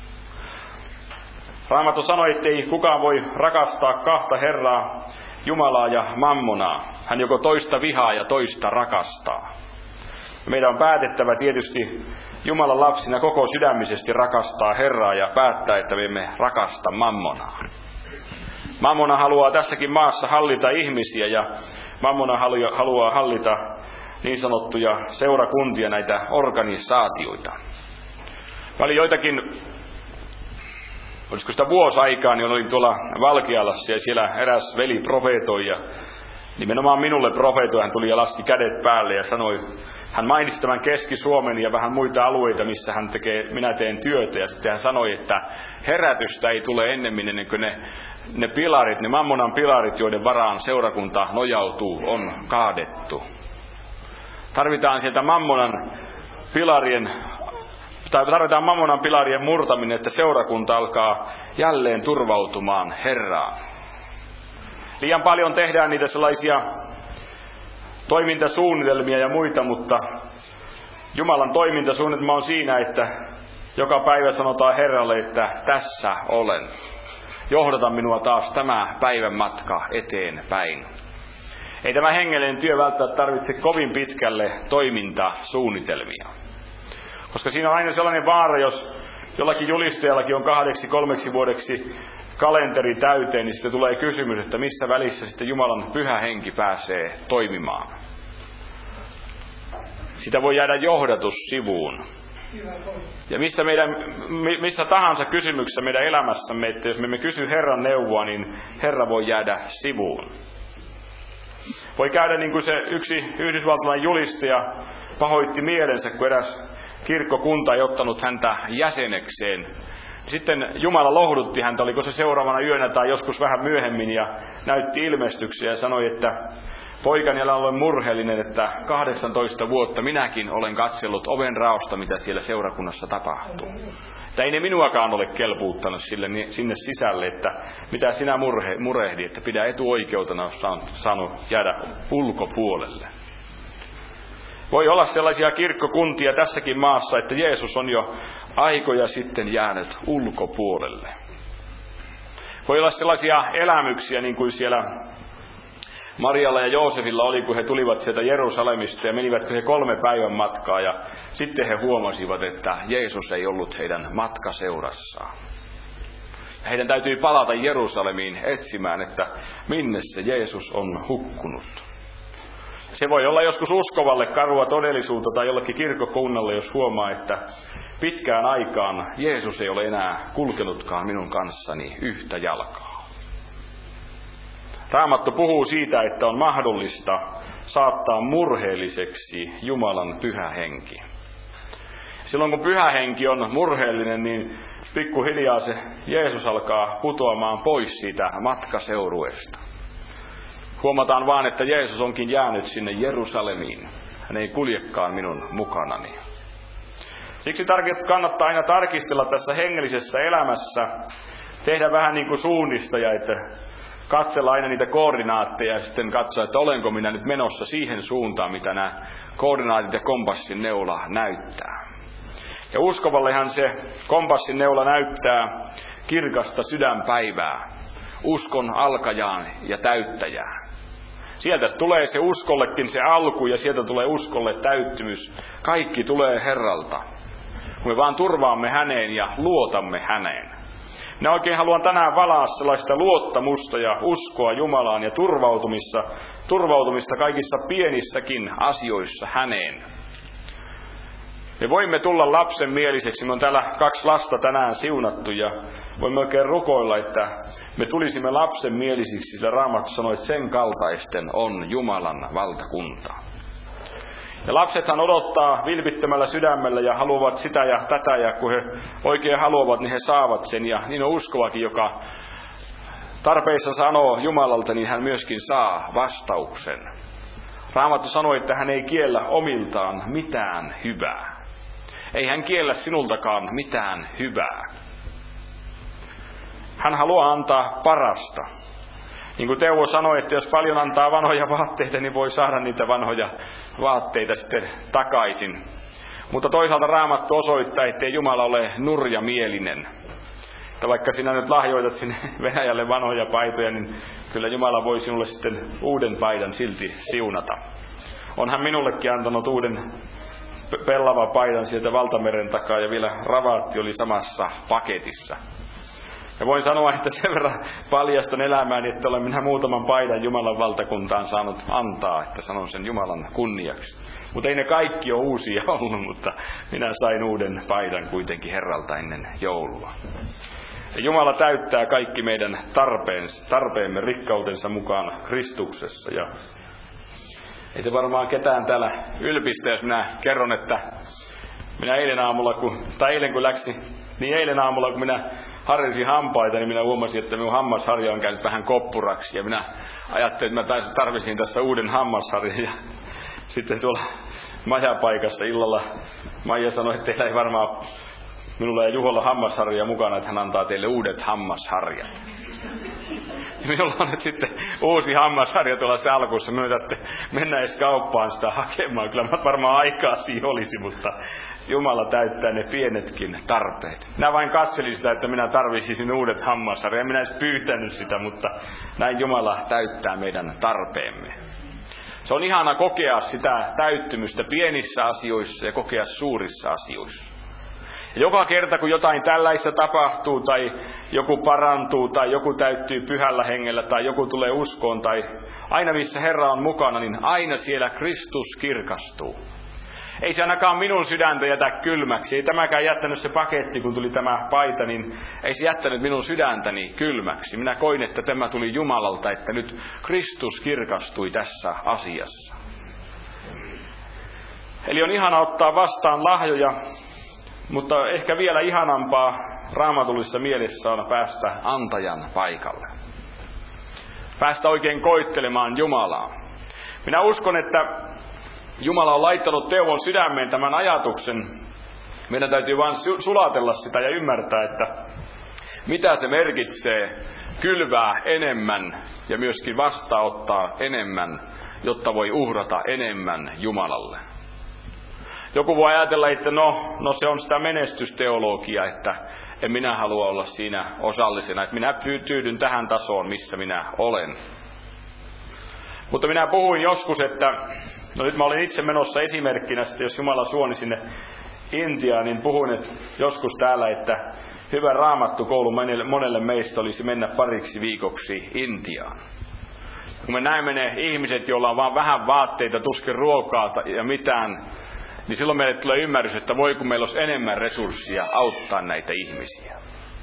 Raamattu sanoi, ettei kukaan voi rakastaa kahta Herraa, Jumalaa ja Mammonaa. Hän joko toista vihaa ja toista rakastaa. Ja meidän on päätettävä tietysti Jumalan lapsina koko sydämisesti rakastaa Herraa ja päättää, että me emme rakasta Mammonaa. Mammona haluaa tässäkin maassa hallita ihmisiä ja Mammona haluaa hallita niin sanottuja seurakuntia, näitä organisaatioita. Mä olin joitakin, olisiko sitä vuosaikaa, niin olin tuolla Valkealassa ja siellä eräs veli profeetoi ja nimenomaan minulle profeetoi. Hän tuli ja laski kädet päälle ja sanoi, hän mainitsi tämän Keski-Suomen ja vähän muita alueita, missä hän tekee, minä teen työtä. Ja sitten hän sanoi, että herätystä ei tule ennemmin ennen kuin ne, ne pilarit, ne Mammonan pilarit, joiden varaan seurakunta nojautuu, on kaadettu. Tarvitaan sieltä Mammonan pilarien tai tarvitaan mammonan pilarien murtaminen, että seurakunta alkaa jälleen turvautumaan Herraan. Liian paljon tehdään niitä sellaisia toimintasuunnitelmia ja muita, mutta Jumalan toimintasuunnitelma on siinä, että joka päivä sanotaan Herralle, että tässä olen. Johdata minua taas tämä päivän matka eteenpäin. Ei tämä hengellinen työ välttämättä tarvitse kovin pitkälle toimintasuunnitelmia. Koska siinä on aina sellainen vaara, jos jollakin julistajallakin on kahdeksi, kolmeksi vuodeksi kalenteri täyteen, niin sitten tulee kysymys, että missä välissä sitten Jumalan pyhä henki pääsee toimimaan. Sitä voi jäädä johdatus sivuun. Ja missä, meidän, missä tahansa kysymyksessä meidän elämässämme, että jos me emme kysy Herran neuvoa, niin Herra voi jäädä sivuun. Voi käydä niin kuin se yksi yhdysvaltalainen julistaja pahoitti mielensä, kun eräs kirkkokunta ei ottanut häntä jäsenekseen. Sitten Jumala lohdutti häntä, oliko se seuraavana yönä tai joskus vähän myöhemmin, ja näytti ilmestyksiä ja sanoi, että poikani, älä ole murheellinen, että kahdeksantoista vuotta minäkin olen katsellut oven raosta, mitä siellä seurakunnassa tapahtuu. Että ei ne minuakaan ole kelpuuttanut sille, sinne sisälle, että mitä sinä murhe, murehdi, että pidä etuoikeutena, jos on saanut jäädä ulkopuolelle. Voi olla sellaisia kirkkokuntia tässäkin maassa, että Jeesus on jo aikoja sitten jäänyt ulkopuolelle. Voi olla sellaisia elämyksiä, niin kuin siellä Marialla ja Joosefilla oli, kun he tulivat sieltä Jerusalemista ja menivätkö he kolme päivän matkaa, ja sitten he huomasivat, että Jeesus ei ollut heidän matkaseurassaan. Ja heidän täytyi palata Jerusalemiin etsimään, että minne se Jeesus on hukkunut. Se voi olla joskus uskovalle karua todellisuutta tai jollekin kirkkokunnalle, jos huomaa, että pitkään aikaan Jeesus ei ole enää kulkenutkaan minun kanssani yhtä jalkaa. Raamattu puhuu siitä, että on mahdollista saattaa murheelliseksi Jumalan pyhä henki. Silloin kun pyhä henki on murheellinen, niin pikkuhiljaa se Jeesus alkaa putoamaan pois siitä matkaseurueesta. Huomataan vaan, että Jeesus onkin jäänyt sinne Jerusalemiin. Hän ei kuljekaan minun mukanani. Siksi kannattaa aina tarkistella tässä hengellisessä elämässä, tehdä vähän niin kuin suunnistaja, että katsella aina niitä koordinaatteja ja sitten katsoa, että olenko minä nyt menossa siihen suuntaan, mitä nämä koordinaatit ja kompassin neula näyttää. Ja uskovallehan se kompassin neula näyttää kirkasta sydänpäivää, uskon alkajaan ja täyttäjää. Sieltä tulee se uskollekin se alku ja sieltä tulee uskolle täyttymys. Kaikki tulee Herralta, kun me vaan turvaamme häneen ja luotamme häneen. Minä oikein haluan tänään valaa sellaista luottamusta ja uskoa Jumalaan ja turvautumista, turvautumista kaikissa pienissäkin asioissa häneen. Me voimme tulla lapsen mieliseksi. Me on täällä kaksi lasta tänään siunattu ja voimme oikein rukoilla, että me tulisimme lapsen mielisiksi, sillä Raamattu sanoi, että sen kaltaisten on Jumalan valtakunta. Ja lapsethan odottaa vilpittömällä sydämellä ja haluavat sitä ja tätä, ja kun he oikein haluavat, niin he saavat sen. Ja niin on uskovakin, joka tarpeissa sanoo Jumalalta, niin hän myöskin saa vastauksen. Raamattu sanoi, että hän ei kiellä omiltaan mitään hyvää. Ei hän kiellä sinultakaan mitään hyvää. Hän haluaa antaa parasta. Niin kuin Teuvo sanoi, että jos paljon antaa vanhoja vaatteita, niin voi saada niitä vanhoja vaatteita sitten takaisin. Mutta toisaalta Raamattu osoittaa, ettei Jumala ole nurjamielinen. Että vaikka sinä nyt lahjoitat sinne Venäjälle vanhoja paitoja, niin kyllä Jumala voi sinulle sitten uuden paidan silti siunata. On hän minullekin antanut uuden pellava paidan sieltä valtameren takaa ja vielä ravaatti oli samassa paketissa. Ja voin sanoa, että sen verran paljastan elämääni, että olen minä muutaman paidan Jumalan valtakuntaan saanut antaa, että sanon sen Jumalan kunniaksi. Mutta ei ne kaikki ole uusia ollut, mutta minä sain uuden paidan kuitenkin Herralta ennen joulua. Ja Jumala täyttää kaikki meidän tarpeemme rikkautensa mukaan Kristuksessa. Ja ei se varmaan ketään täällä ylpistä, jos minä kerron, että minä eilen aamulla, kun, tai eilen kun läksi, niin eilen aamulla kun minä harjasin hampaita, niin minä huomasin, että minun hammasharja on käynyt vähän koppuraksi. Ja minä ajattelin, että mä tarvitsin tässä uuden hammasharjan. Ja sitten tuolla majapaikassa illalla. Maija sanoi, että teillä ei varmaan minulla ja Juholla hammasharja mukana, että hän antaa teille uudet hammasharjat. Minulla on nyt sitten uusi hammasharja tuolla salkussa. Minun täytyy mennä edes kauppaan sitä hakemaan. Kyllä varmaan aikaa siinä olisi, mutta Jumala täyttää ne pienetkin tarpeet. Minä vain katselin sitä, että minä tarvitsisin uudet hammasharjat. En minä edes pyytänyt sitä, mutta näin Jumala täyttää meidän tarpeemme. Se on ihana kokea sitä täyttymystä pienissä asioissa ja kokea suurissa asioissa. Ja joka kerta, kun jotain tällaista tapahtuu, tai joku parantuu, tai joku täyttyy pyhällä hengellä, tai joku tulee uskoon, tai aina missä Herra on mukana, niin aina siellä Kristus kirkastuu. Ei se ainakaan minun sydäntä jätä kylmäksi. Ei tämäkään jättänyt se paketti, kun tuli tämä paita, niin ei se jättänyt minun sydäntäni kylmäksi. Minä koin, että tämä tuli Jumalalta, että nyt Kristus kirkastui tässä asiassa. Eli on ihana ottaa vastaan lahjoja, mutta ehkä vielä ihanampaa raamatullisessa mielessä on päästä antajan paikalle. Päästä oikein koittelemaan Jumalaa. Minä uskon, että Jumala on laittanut Teuvon sydämeen tämän ajatuksen. Meidän täytyy vain sulatella sitä ja ymmärtää, että mitä se merkitsee kylvää enemmän ja myöskin vastaanottaa enemmän, jotta voi uhrata enemmän Jumalalle. Joku voi ajatella, että no, no se on sitä menestysteologiaa, että en minä halua olla siinä osallisena, että minä tyydyn tähän tasoon, missä minä olen. Mutta minä puhuin joskus, että no nyt mä olin itse menossa esimerkkinä, että jos Jumala suoni sinne Intiaan, niin puhuin että joskus täällä, että hyvä raamattukoulu monelle meistä olisi mennä pariksi viikoksi Intiaan. Kun me näemme ne ihmiset, joilla on vaan vähän vaatteita, tuskin ruokaa ja mitään, niin silloin meille tulee ymmärrys, että voi kun meillä olisi enemmän resursseja auttaa näitä ihmisiä.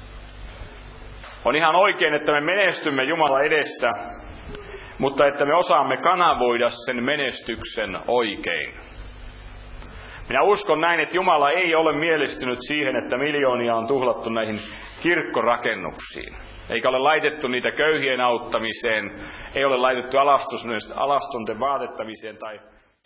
On ihan oikein, että me menestymme Jumala edessä, mutta että me osaamme kanavoida sen menestyksen oikein. Minä uskon näin, että Jumala ei ole mielistynyt siihen, että miljoonia on tuhlattu näihin kirkkorakennuksiin. Eikä ole laitettu niitä köyhien auttamiseen, ei ole laitettu alastonten vaatettamiseen tai,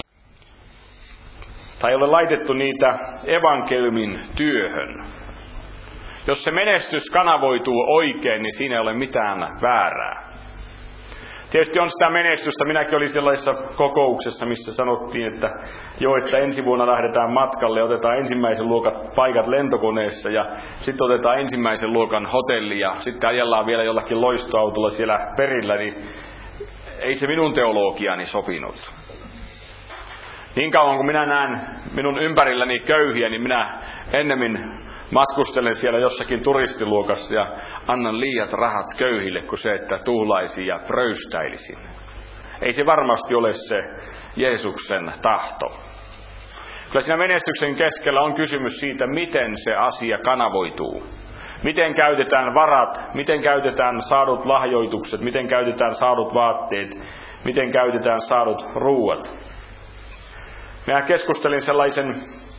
tai ei ole laitettu niitä evankeliumin työhön. Jos se menestys kanavoituu oikein, niin siinä ei ole mitään väärää. Tietysti on sitä menestystä. Minäkin olin sellaisessa kokouksessa, missä sanottiin, että jo, että ensi vuonna lähdetään matkalle ja otetaan ensimmäisen luokan paikat lentokoneessa ja sitten otetaan ensimmäisen luokan hotelli ja sitten ajellaan vielä jollakin loistoautolla siellä perillä, niin ei se minun teologiaani sopinut. Niin kauan kun minä näen minun ympärilläni köyhiä, niin minä ennemmin matkustelen siellä jossakin turistiluokassa ja annan liiat rahat köyhille kuin se, että tuhlaisin ja pröystäilisin. Ei se varmasti ole se Jeesuksen tahto. Kyllä siinä menestyksen keskellä on kysymys siitä, miten se asia kanavoituu. Miten käytetään varat, miten käytetään saadut lahjoitukset, miten käytetään saadut vaatteet, miten käytetään saadut ruuat. Minä keskustelin sellaisen,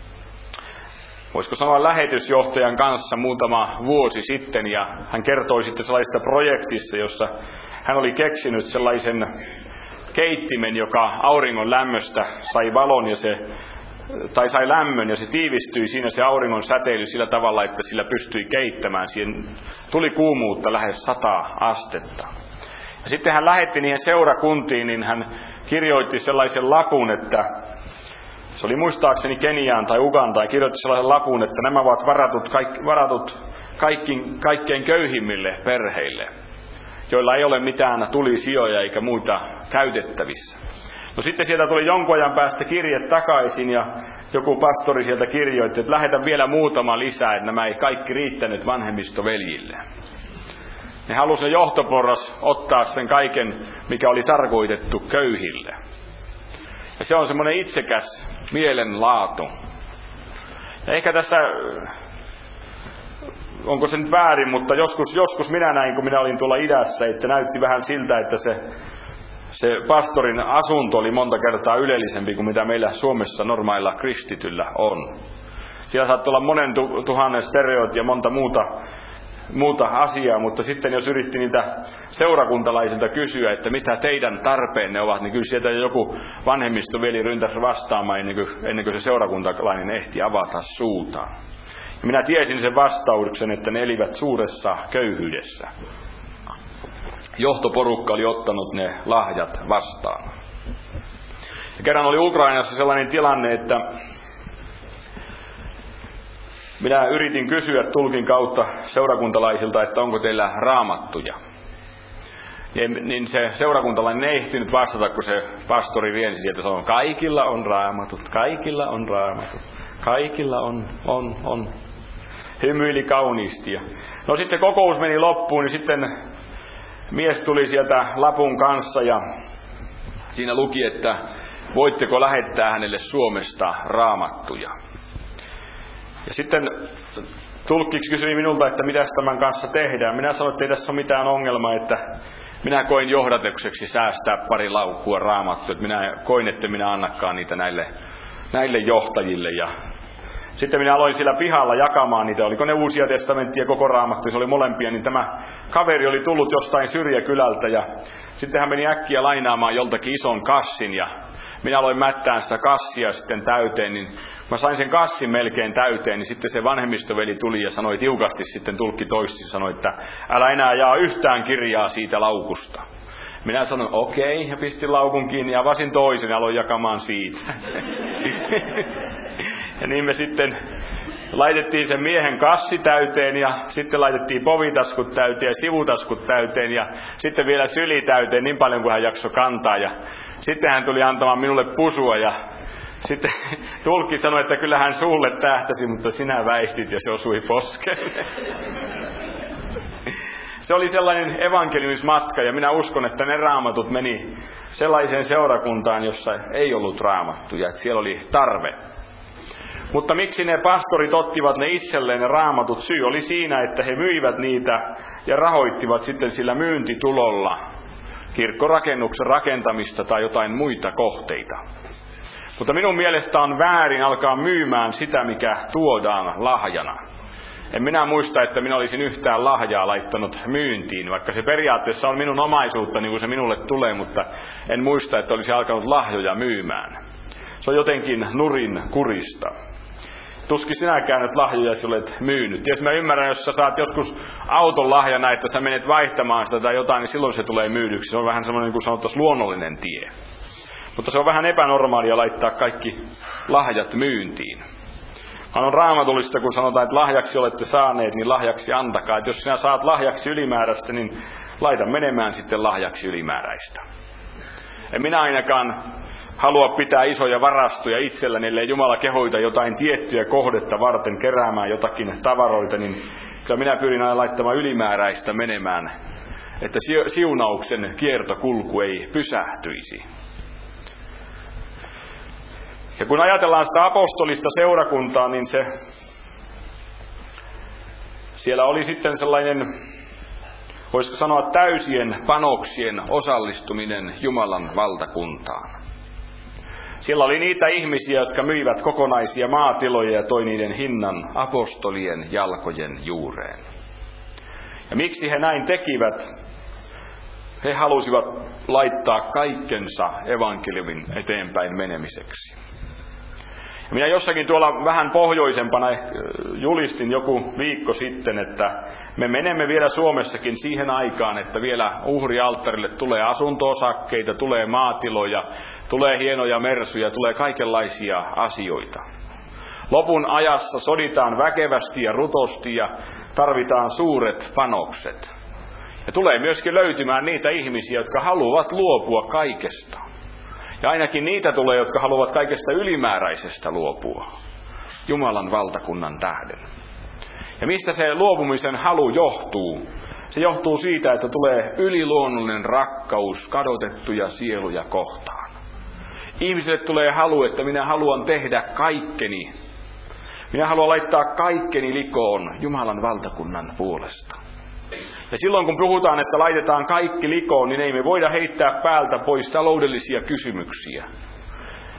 voisiko sanoa lähetysjohtajan kanssa muutama vuosi sitten, ja hän kertoi sitten sellaisesta projektissa, jossa hän oli keksinyt sellaisen keittimen, joka auringon lämmöstä sai valon ja se, tai sai lämmön ja se tiivistyi siinä se auringon säteily sillä tavalla, että sillä pystyi keittämään. Siihen tuli kuumuutta lähes sata astetta. Ja sitten hän lähetti niihin seurakuntiin, niin hän kirjoitti sellaisen lapun, että se oli muistaakseni Keniaan tai Ugandaan, kirjoitti sellaisen lapun, että nämä ovat varatut, kaik, varatut kaikkiin, kaikkein köyhimmille perheille, joilla ei ole mitään tulisijoja eikä muita käytettävissä. No sitten sieltä tuli jonkun ajan päästä kirje takaisin ja joku pastori sieltä kirjoitti, että lähetän vielä muutama lisää, että nämä ei kaikki riittänyt vanhemmistoveljille. Ne halusi ne johtoporras ottaa sen kaiken, mikä oli tarkoitettu köyhille. Ja se on semmoinen itsekäs mielenlaatu. Ja ehkä tässä, onko se nyt väärin, mutta joskus, joskus minä näin, kun minä olin tuolla idässä, että näytti vähän siltä, että se, se pastorin asunto oli monta kertaa ylellisempi kuin mitä meillä Suomessa normailla kristityllä on. Siellä saattoi olla monen tuhannen stereot ja monta muuta muuta asiaa, mutta sitten jos yritti niitä seurakuntalaisilta kysyä, että mitä teidän tarpeenne ovat, niin kyllä sieltä joku vanhemmistoveli ryntäsi vastaamaan ennen kuin, ennen kuin se seurakuntalainen ehti avata suutaan. Ja minä tiesin sen vastauksen, että ne elivät suuressa köyhyydessä. Johtoporukka oli ottanut ne lahjat vastaan. Ja kerran oli Ukrainassa sellainen tilanne, että minä yritin kysyä tulkin kautta seurakuntalaisilta, että onko teillä raamattuja. Niin se seurakuntalainen ei ehtinyt vastata, kun se pastori riensi sieltä sanoi, kaikilla on raamatut, kaikilla on raamatut, kaikilla on, on, on. Hymyili kauniisti. No sitten kokous meni loppuun, niin sitten mies tuli sieltä lapun kanssa ja siinä luki, että voitteko lähettää hänelle Suomesta raamattuja. Ja sitten tulkkiksi kysyi minulta, että mitäs tämän kanssa tehdään. Minä sanoin, että ei tässä ole mitään ongelmaa, että minä koin johdatukseksi säästää pari laukkua raamattua. Että minä koin, että minä annakaan niitä näille, näille johtajille. Ja sitten minä aloin siellä pihalla jakamaan niitä. Oliko ne Uusia testamenttia koko raamattu, se oli molempia. Niin tämä kaveri oli tullut jostain syrjäkylältä ja sitten hän meni äkkiä lainaamaan joltakin ison kassin ja minä aloin mättään sitä kassia sitten täyteen, niin mä sain sen kassin melkein täyteen, niin sitten se vanhemmistoveli tuli ja sanoi tiukasti, sitten tulkki toisti, sanoi, että älä enää jaa yhtään kirjaa siitä laukusta. Minä sanoin, okei, okay, ja pistin laukun kiinni ja avasin toisen ja aloin jakamaan siitä. Ja niin me sitten laitettiin sen miehen kassi täyteen ja sitten laitettiin povitaskut täyteen ja sivutaskut täyteen ja sitten vielä syli täyteen niin paljon kuin hän jaksoi kantaa. Ja sitten hän tuli antamaan minulle pusua ja sitten tulkki sanoi, että kyllä hän suulle tähtäsi, mutta sinä väistit ja se osui poskelle. Se oli sellainen evankeliumismatka ja minä uskon, että ne raamatut meni sellaiseen seurakuntaan, jossa ei ollut raamattuja, että siellä oli tarve. Mutta miksi ne pastorit ottivat ne itselleen ne raamatut? Syy oli siinä, että he myivät niitä ja rahoittivat sitten sillä myyntitulolla kirkkorakennuksen rakentamista tai jotain muita kohteita. Mutta minun mielestä on väärin alkaa myymään sitä, mikä tuodaan lahjana. En minä muista, että minä olisin yhtään lahjaa laittanut myyntiin, vaikka se periaatteessa on minun omaisuutta, niin kuin se minulle tulee, mutta en muista, että olisi alkanut lahjoja myymään. Se on jotenkin nurin kurista. Tuskin sinäkään nyt lahjoja olet myynyt. Jos mä ymmärrän, jos sä saat joskus auton lahjana, että sä menet vaihtamaan sitä tai jotain, niin silloin se tulee myydyksi. Se on vähän semmoinen, niin kuin sanottaisiin, luonnollinen tie. Mutta se on vähän epänormaalia laittaa kaikki lahjat myyntiin. On raamatullista, kun sanotaan, että lahjaksi olette saaneet, niin lahjaksi antakaa. Että jos sinä saat lahjaksi ylimääräistä, niin laita menemään sitten lahjaksi ylimääräistä. En minä ainakaan halua pitää isoja varastoja itselläni, ellei Jumala kehoita jotain tiettyä kohdetta varten keräämään jotakin tavaroita, niin kyllä minä pyrin aina laittamaan ylimääräistä menemään, että siunauksen kiertokulku ei pysähtyisi. Ja kun ajatellaan sitä apostolista seurakuntaa, niin se, siellä oli sitten sellainen, voisiko sanoa täysien panoksien osallistuminen Jumalan valtakuntaan. Siellä oli niitä ihmisiä, jotka myivät kokonaisia maatiloja ja toi niiden hinnan apostolien jalkojen juureen. Ja miksi he näin tekivät? He halusivat laittaa kaikkensa evankeliumin eteenpäin menemiseksi. Ja minä jossakin tuolla vähän pohjoisempana julistin joku viikko sitten, että me menemme vielä Suomessakin siihen aikaan, että vielä uhrialttarille tulee asunto-osakkeita, tulee maatiloja, tulee hienoja mersuja, tulee kaikenlaisia asioita. Lopun ajassa soditaan väkevästi ja rutosti ja tarvitaan suuret panokset. Ja tulee myöskin löytymään niitä ihmisiä, jotka haluavat luopua kaikesta. Ja ainakin niitä tulee, jotka haluavat kaikesta ylimääräisestä luopua. Jumalan valtakunnan tähden. Ja mistä se luopumisen halu johtuu? Se johtuu siitä, että tulee yliluonnollinen rakkaus kadotettuja sieluja kohtaan. Ihmisille tulee halu, että minä haluan tehdä kaikkeni. Minä haluan laittaa kaikkeni likoon Jumalan valtakunnan puolesta. Ja silloin kun puhutaan, että laitetaan kaikki likoon, niin ei me voida heittää päältä pois taloudellisia kysymyksiä.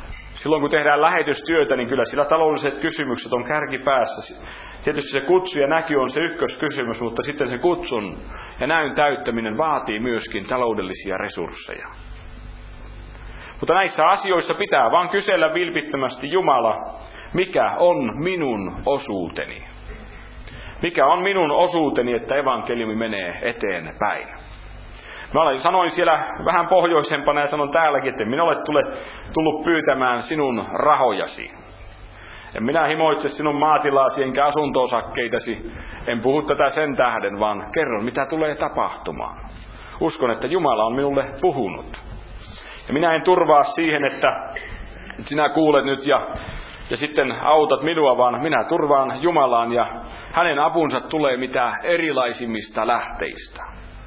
Silloin kun tehdään lähetystyötä, niin kyllä sillä taloudelliset kysymykset on kärkipäässä. Tietysti se kutsu ja näky on se ykköskysymys, mutta sitten se kutsun ja näyn täyttäminen vaatii myöskin taloudellisia resursseja. Mutta näissä asioissa pitää vaan kysellä vilpittömästi Jumala, mikä on minun osuuteni? Mikä on minun osuuteni, että evankeliumi menee eteenpäin? Mä sanoin siellä vähän pohjoisempana ja sanon täälläkin, että minä ole tule, tullut pyytämään sinun rahojasi. En minä himoitse sinun maatilaasi enkä asunto-osakkeitasi. En puhu tätä sen tähden, vaan kerron mitä tulee tapahtumaan. Uskon, että Jumala on minulle puhunut. Ja minä en turvaa siihen, että sinä kuulet nyt ja, ja sitten autat minua, vaan minä turvaan Jumalaan ja hänen apunsa tulee mitä erilaisimmista lähteistä.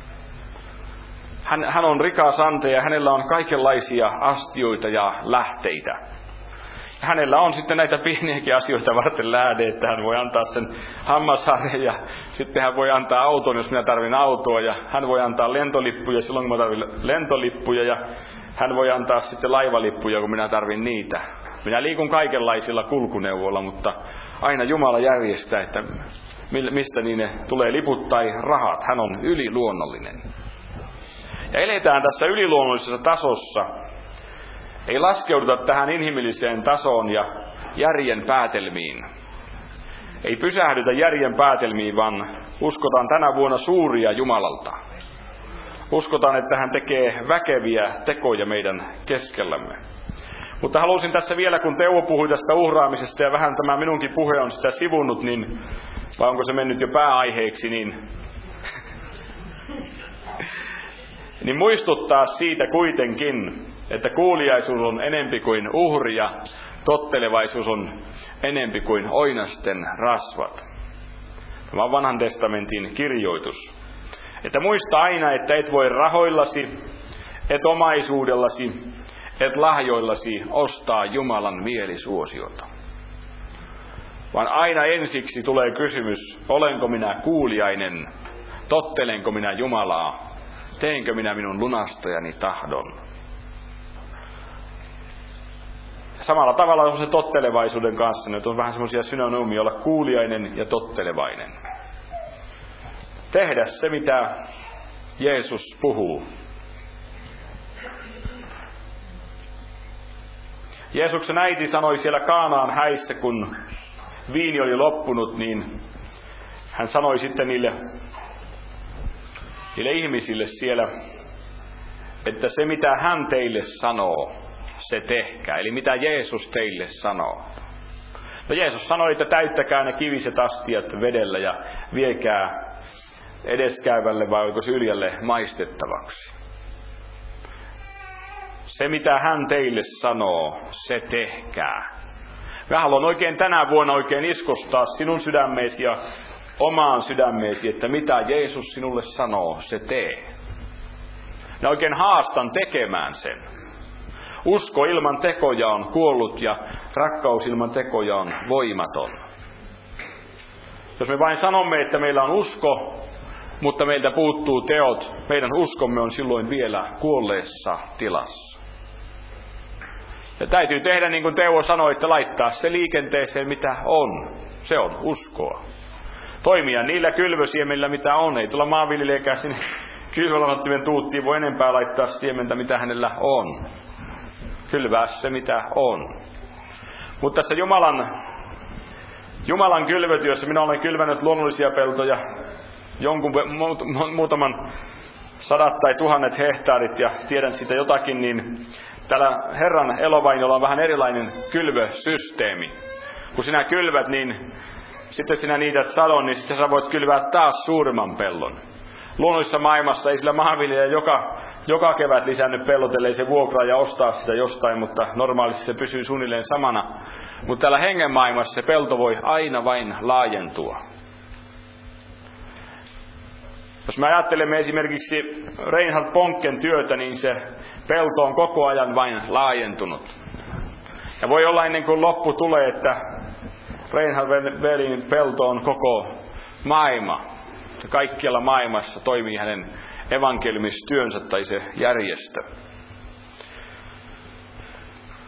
Hän, hän on rikas ante ja hänellä on kaikenlaisia astioita ja lähteitä. Ja hänellä on sitten näitä pieniäkin asioita varten lähde, että hän voi antaa sen hammasharjan ja sitten hän voi antaa auton, jos minä tarvin autoa. Ja hän voi antaa lentolippuja silloin, kun minä tarvin lentolippuja. Ja hän voi antaa sitten laivalippuja, kun minä tarvin niitä. Minä liikun kaikenlaisilla kulkuneuvoilla, mutta aina Jumala järjestää, että mistä niin ne tulee liput tai rahat. Hän on yliluonnollinen. Ja eletään tässä yliluonnollisessa tasossa. Ei laskeuduta tähän inhimilliseen tasoon ja järjen päätelmiin. Ei pysähdytä järjen päätelmiin, vaan uskotaan tänä vuonna suuria Jumalalta. Uskotaan, että hän tekee väkeviä tekoja meidän keskellämme. Mutta halusin tässä vielä, kun Teuvo puhui tästä uhraamisesta ja vähän tämä minunkin puhe on sitä sivunnut, niin, vai onko se mennyt jo pääaiheeksi, niin... niin muistuttaa siitä kuitenkin, että kuuliaisuus on enempi kuin uhri ja tottelevaisuus on enempi kuin oinasten rasvat. Tämä on vanhan testamentin kirjoitus. Että muista aina, että et voi rahoillasi, et omaisuudellasi, et lahjoillasi ostaa Jumalan mielisuosiota. Vaan aina ensiksi tulee kysymys, olenko minä kuuliainen, tottelenko minä Jumalaa, teenkö minä minun lunastajani tahdon. Samalla tavalla on se tottelevaisuuden kanssa, että on vähän semmoisia synonyymia olla kuuliainen ja tottelevainen. Tehdä se, mitä Jeesus puhuu. Jeesuksen äiti sanoi siellä Kaanaan häissä, kun viini oli loppunut, niin hän sanoi sitten niille, niille ihmisille siellä, että se mitä hän teille sanoo, se tehkää. Eli mitä Jeesus teille sanoo. No Jeesus sanoi, että täyttäkää ne kiviset astiat vedellä ja viekää edeskäyvälle vai oliko syljälle maistettavaksi. Se mitä hän teille sanoo, se tehkää. Mä haluan oikein tänä vuonna oikein iskostaa sinun sydämeesi ja omaan sydämeesi, että mitä Jeesus sinulle sanoo, se tee. Ja oikein haastan tekemään sen. Usko ilman tekoja on kuollut ja rakkaus ilman tekoja on voimaton. Jos me vain sanomme, että meillä on usko, mutta meiltä puuttuu teot, meidän uskomme on silloin vielä kuolleessa tilassa. Ja täytyy tehdä niin kuin Teuvo sanoi, että laittaa se liikenteeseen mitä on. Se on uskoa. Toimia niillä kylvösiemillä mitä on. Ei tulla maanviljelijäkään sinne kylvölanottimen tuuttiin voi enempää laittaa siementä mitä hänellä on. Kylvää se mitä on. Mutta tässä Jumalan, Jumalan kylvötyössä minä olen kylvänyt luonnollisia peltoja jonkun muutaman sadat tai tuhannet hehtaarit ja tiedän siitä jotakin, niin täällä Herran elovainiolla on vähän erilainen kylvösysteemi. Kun sinä kylvät, niin sitten sinä niität sadon, niin sitten sä voit kylvää taas suuremman pellon. Luonnollisessa maailmassa ei sillä maanviljelijä joka, joka kevät lisännyt pellot, ellei se vuokraa ja ostaa sitä jostain, mutta normaalisti se pysyy suunnilleen samana. Mutta täällä hengen maailmassa se pelto voi aina vain laajentua. Jos me ajattelemme esimerkiksi Reinhard Bonken työtä, niin se pelto on koko ajan vain laajentunut. Ja voi olla ennen kuin loppu tulee, että Reinhard Velin pelto on koko maailma. Kaikkialla maailmassa toimii hänen evankeliumistyönsä tai se järjestö.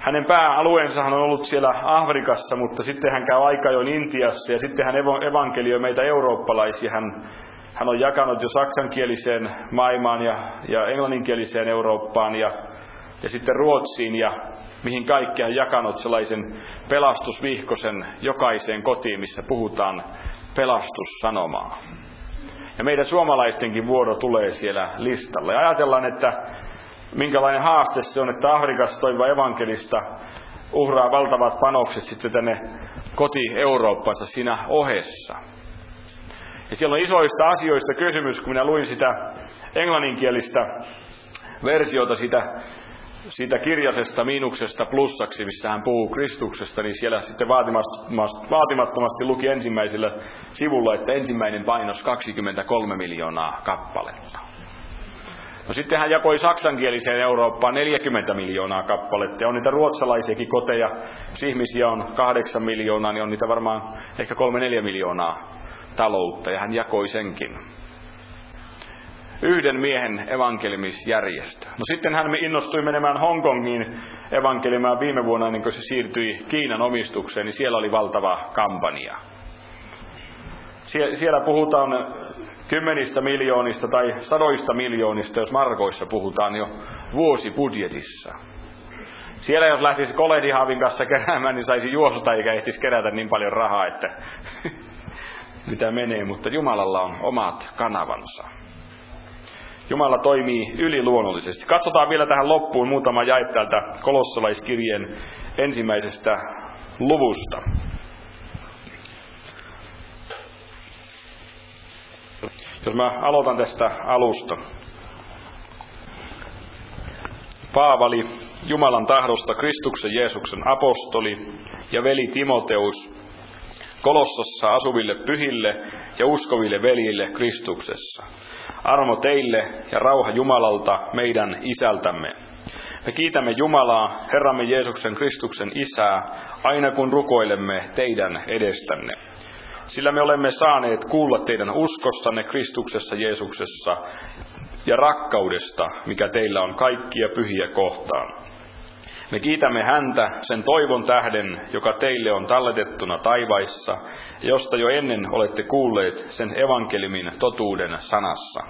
hänen pääalueensahan on ollut siellä Afrikassa, mutta sitten hän käy aika ajoin Intiassa ja sitten hän evankelioi meitä eurooppalaisia. Hän, hän on jakanut jo saksankieliseen maailmaan ja, ja englanninkieliseen Eurooppaan ja, ja sitten Ruotsiin ja mihin kaikki hän jakanut sellaisen pelastusvihkosen jokaiseen kotiin, missä puhutaan pelastussanomaa. Ja meidän suomalaistenkin vuoro tulee siellä listalle. Ja ajatellaan, että minkälainen haaste se on, että Afrikassa toiva evankelista uhraa valtavat panokset sitten tänne koti-Eurooppansa siinä ohessa. Ja siellä on isoista asioista kysymys, kun minä luin sitä englanninkielistä versiota sitä, siitä kirjasesta miinuksesta plussaksi, missä hän puhuu Kristuksesta, niin siellä sitten vaatimattomasti luki ensimmäisellä sivulla, että ensimmäinen painos kaksikymmentäkolme miljoonaa kappaletta. No sitten hän jakoi saksankieliseen Eurooppaan neljäkymmentä miljoonaa kappaletta, ja on niitä ruotsalaisiakin koteja, jos ihmisiä on kahdeksan miljoonaa, niin on niitä varmaan ehkä kolme neljä miljoonaa taloutta, ja hän jakoi senkin. Yhden miehen evankelimisjärjestö. No sitten hän innostui menemään Hongkongiin evankelimaan viime vuonna, niin kun se siirtyi Kiinan omistukseen, niin siellä oli valtava kampanja. Sie- siellä puhutaan kymmenistä miljoonista tai sadoista miljoonista, jos markoissa puhutaan jo vuosibudjetissa. Siellä jos lähtisi koledihaavin kanssa keräämään, niin saisi juosuta eikä ehtisi kerätä niin paljon rahaa, että mitä menee, mutta Jumalalla on omat kanavansa. Jumala toimii yliluonnollisesti. Katsotaan vielä tähän loppuun muutama jae täältä kolossalaiskirjeen ensimmäisestä luvusta. Jos mä aloitan tästä alusta. Paavali, Jumalan tahdosta Kristuksen Jeesuksen apostoli ja veli Timoteus, Kolossassa asuville pyhille ja uskoville veljille Kristuksessa. Armo teille ja rauha Jumalalta, meidän Isältämme. Me kiitämme Jumalaa, Herramme Jeesuksen Kristuksen Isää, aina kun rukoilemme teidän edestänne. Sillä me olemme saaneet kuulla teidän uskostanne Kristuksessa Jeesuksessa ja rakkaudesta, mikä teillä on kaikkia pyhiä kohtaan. Me kiitämme häntä sen toivon tähden, joka teille on talletettuna taivaissa, josta jo ennen olette kuulleet sen evankeliumin totuuden sanassa,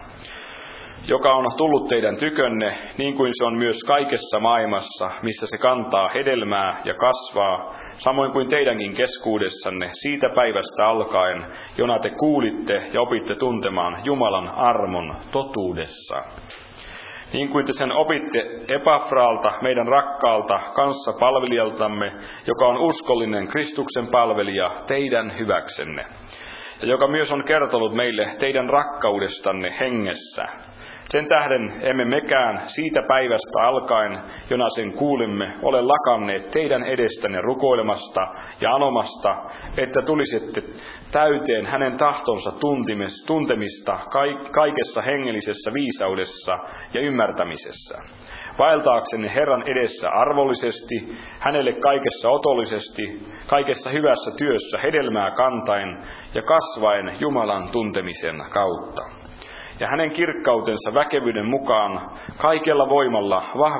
joka on tullut teidän tykönne, niin kuin se on myös kaikessa maailmassa, missä se kantaa hedelmää ja kasvaa, samoin kuin teidänkin keskuudessanne siitä päivästä alkaen, jona te kuulitte ja opitte tuntemaan Jumalan armon totuudessa. Niin kuin te sen opitte Epafraalta, meidän rakkaalta kanssapalvelijaltamme, joka on uskollinen Kristuksen palvelija teidän hyväksenne, ja joka myös on kertonut meille teidän rakkaudestanne hengessä. Sen tähden emme mekään siitä päivästä alkaen, jona sen kuulimme, ole lakanneet teidän edestänne rukoilemasta ja anomasta, että tulisitte täyteen hänen tahtonsa tuntemista kaikessa hengellisessä viisaudessa ja ymmärtämisessä. Vaeltaaksenne Herran edessä arvollisesti, hänelle kaikessa otollisesti, kaikessa hyvässä työssä hedelmää kantaen ja kasvaen Jumalan tuntemisen kautta. Ja hänen kirkkautensa väkevyyden mukaan kaikella voimalla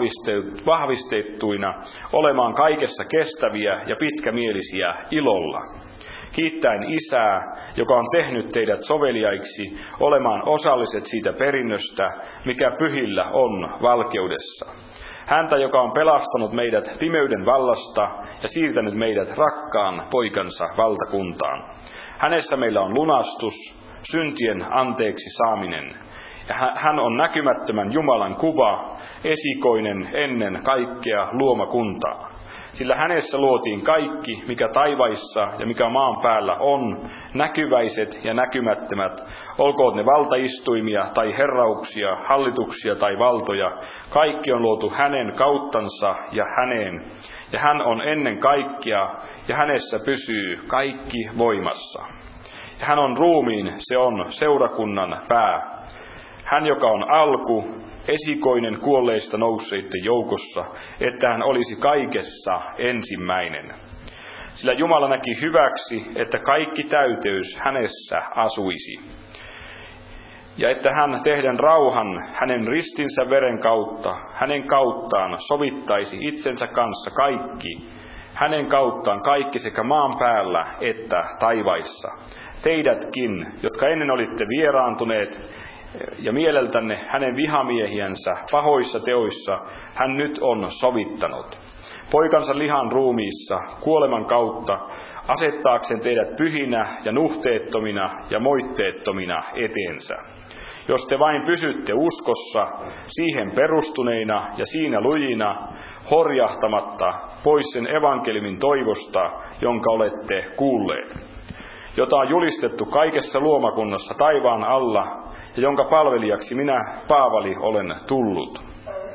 vahvistettuina olemaan kaikessa kestäviä ja pitkämielisiä ilolla. Kiittäen Isää, joka on tehnyt teidät soveliaiksi olemaan osalliset siitä perinnöstä, mikä pyhillä on valkeudessa. Häntä, joka on pelastanut meidät pimeyden vallasta ja siirtänyt meidät rakkaan poikansa valtakuntaan. Hänessä meillä on lunastus, syntien anteeksi saaminen. Ja hän on näkymättömän Jumalan kuva, esikoinen ennen kaikkea luomakuntaa. Sillä hänessä luotiin kaikki, mikä taivaissa ja mikä maan päällä on, näkyväiset ja näkymättömät, olkoot ne valtaistuimia tai herrauksia, hallituksia tai valtoja. Kaikki on luotu hänen kauttansa ja häneen, ja hän on ennen kaikkea, ja hänessä pysyy kaikki voimassa. Ja hän on ruumiin, se on seurakunnan pää. Hän, joka on alku, esikoinen kuolleista nousseiden joukossa, että hän olisi kaikessa ensimmäinen. Sillä Jumala näki hyväksi, että kaikki täyteys hänessä asuisi. Ja että hän tehden rauhan hänen ristinsä veren kautta, hänen kauttaan sovittaisi itsensä kanssa kaikki, hänen kauttaan kaikki sekä maan päällä että taivaissa. Teidätkin, jotka ennen olitte vieraantuneet ja mieleltänne hänen vihamiehiänsä pahoissa teoissa, hän nyt on sovittanut. Poikansa lihan ruumiissa kuoleman kautta asettaakseen teidät pyhinä ja nuhteettomina ja moitteettomina eteensä. Jos te vain pysytte uskossa, siihen perustuneina ja siinä lujina, horjahtamatta pois sen evankeliumin toivosta, jonka olette kuulleet, jota on julistettu kaikessa luomakunnassa taivaan alla ja jonka palvelijaksi minä, Paavali, olen tullut.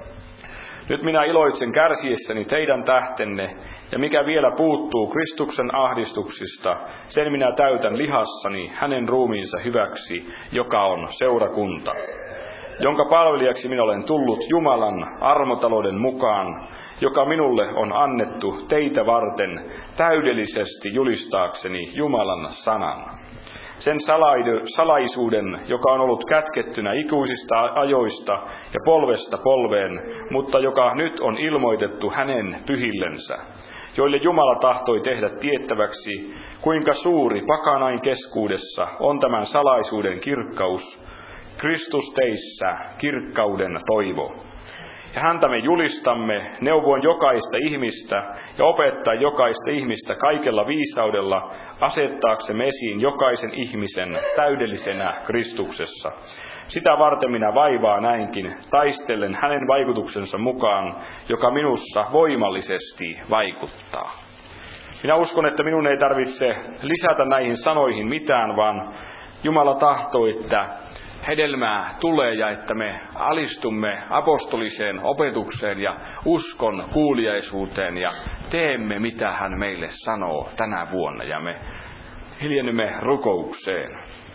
Nyt minä iloitsen kärsiessäni teidän tähtenne, ja mikä vielä puuttuu Kristuksen ahdistuksista, sen minä täytän lihassani hänen ruumiinsa hyväksi, joka on seurakunta, jonka palvelijaksi minä olen tullut Jumalan armotalouden mukaan, joka minulle on annettu teitä varten täydellisesti julistaakseni Jumalan sanan. Sen salaisuuden, joka on ollut kätkettynä ikuisista ajoista ja polvesta polveen, mutta joka nyt on ilmoitettu hänen pyhillensä, joille Jumala tahtoi tehdä tiettäväksi, kuinka suuri pakanain keskuudessa on tämän salaisuuden kirkkaus, Kristus teissä, kirkkauden toivo. Ja häntä me julistamme, neuvoon jokaista ihmistä ja opettaa jokaista ihmistä kaikella viisaudella, asettaaksemme esiin jokaisen ihmisen täydellisenä Kristuksessa. Sitä varten minä vaivaa näinkin, taistellen hänen vaikutuksensa mukaan, joka minussa voimallisesti vaikuttaa. Minä uskon, että minun ei tarvitse lisätä näihin sanoihin mitään, vaan Jumala tahtoo, että hedelmää tulee ja että me alistumme apostoliseen opetukseen ja uskon kuuliaisuuteen ja teemme, mitä hän meille sanoo tänä vuonna, ja me hiljennymme rukoukseen.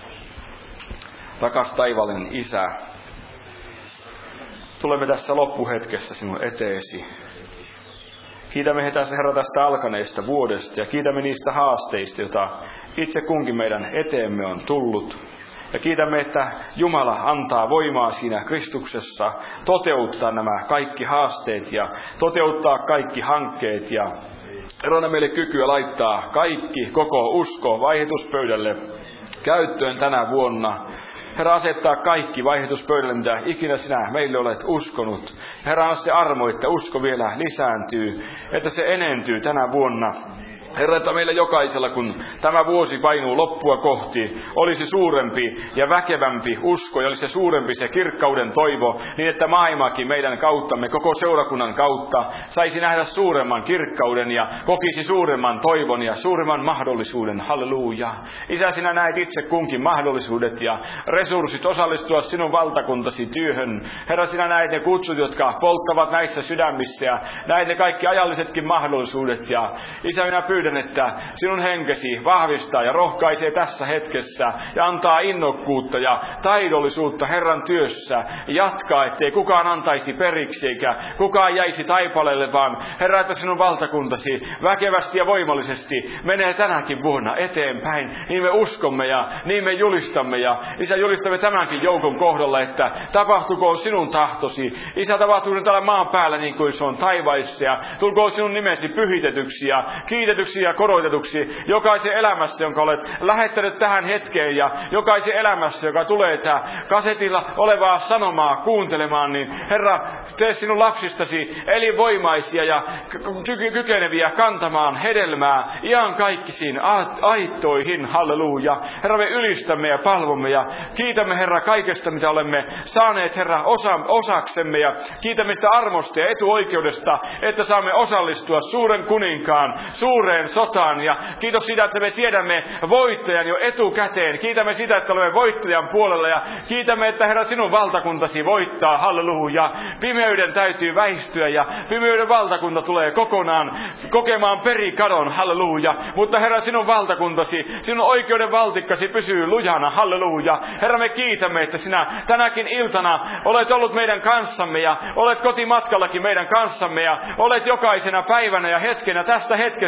Rakas taivaallinen Isä, tulemme tässä loppuhetkessä sinun eteesi. Kiitämme Herra tästä alkaneesta vuodesta ja kiitämme niistä haasteista, joita itse kunkin meidän eteemme on tullut. Ja kiitämme, että Jumala antaa voimaa siinä Kristuksessa toteuttaa nämä kaikki haasteet ja toteuttaa kaikki hankkeet. Ja anna meille kykyä laittaa kaikki, koko usko vaihdotuspöydälle käyttöön tänä vuonna. Herra, asettaa kaikki vaihdotuspöydälle, mitä ikinä sinä meille olet uskonut. Herra, anna se armo, että usko vielä lisääntyy, että se enentyy tänä vuonna. Herra, että meillä jokaisella, kun tämä vuosi painuu loppua kohti, olisi suurempi ja väkevämpi usko ja olisi se suurempi se kirkkauden toivo, niin että maailmakin meidän kauttamme, koko seurakunnan kautta, saisi nähdä suuremman kirkkauden ja kokisi suuremman toivon ja suuremman mahdollisuuden. Halleluja. Isä, sinä näet itse kunkin mahdollisuudet ja resurssit osallistua sinun valtakuntasi työhön. Herra, sinä näet ne kutsut, jotka polttavat näissä sydämissä ja näet ne kaikki ajallisetkin mahdollisuudet. Ja Isä, minä pyydän, että sinun henkesi vahvistaa ja rohkaisee tässä hetkessä ja antaa innokkuutta ja taidollisuutta Herran työssä jatkaa, ettei kukaan antaisi periksi eikä kukaan jäisi taipaleelle, vaan Herra, että sinun valtakuntasi väkevästi ja voimallisesti menee tänäkin vuonna eteenpäin. Niin me uskomme ja niin me julistamme ja Isä, julistamme tämänkin joukon kohdalla, että tapahtukoon sinun tahtosi. Isä, tapahtuu täällä maan päällä niin kuin se on taivaissa ja tulkoon sinun nimesi pyhitetyksi ja kiitetyksi ja korotetuksi jokaisen elämässä, jonka olet lähettänyt tähän hetkeen ja jokaisen elämässä, joka tulee tää kasetilla olevaa sanomaa kuuntelemaan, niin Herra, tee sinun lapsistasi elinvoimaisia ja ky- kykeneviä kantamaan hedelmää iankaikkisiin aittoihin. Halleluja. Herra, me ylistämme ja palvomme ja kiitämme, Herra, kaikesta, mitä olemme saaneet, Herra, osa, osaksemme ja kiitämme sitä armosta ja etuoikeudesta, että saamme osallistua suuren kuninkaan, suureen sotaan, ja kiitos siitä, että me tiedämme voittajan jo etukäteen. Kiitämme sitä, että olemme voittajan puolella ja kiitämme, että Herra, sinun valtakuntasi voittaa. Halleluja. Pimeyden täytyy väistyä ja pimeyden valtakunta tulee kokonaan kokemaan perikadon. Halleluja. Mutta Herra, sinun valtakuntasi, sinun oikeuden valtikkasi pysyy lujana. Halleluja. Herra, me kiitämme, että sinä tänäkin iltana olet ollut meidän kanssamme ja olet kotimatkallakin meidän kanssamme ja olet jokaisena päivänä ja hetkenä tästä hetkestä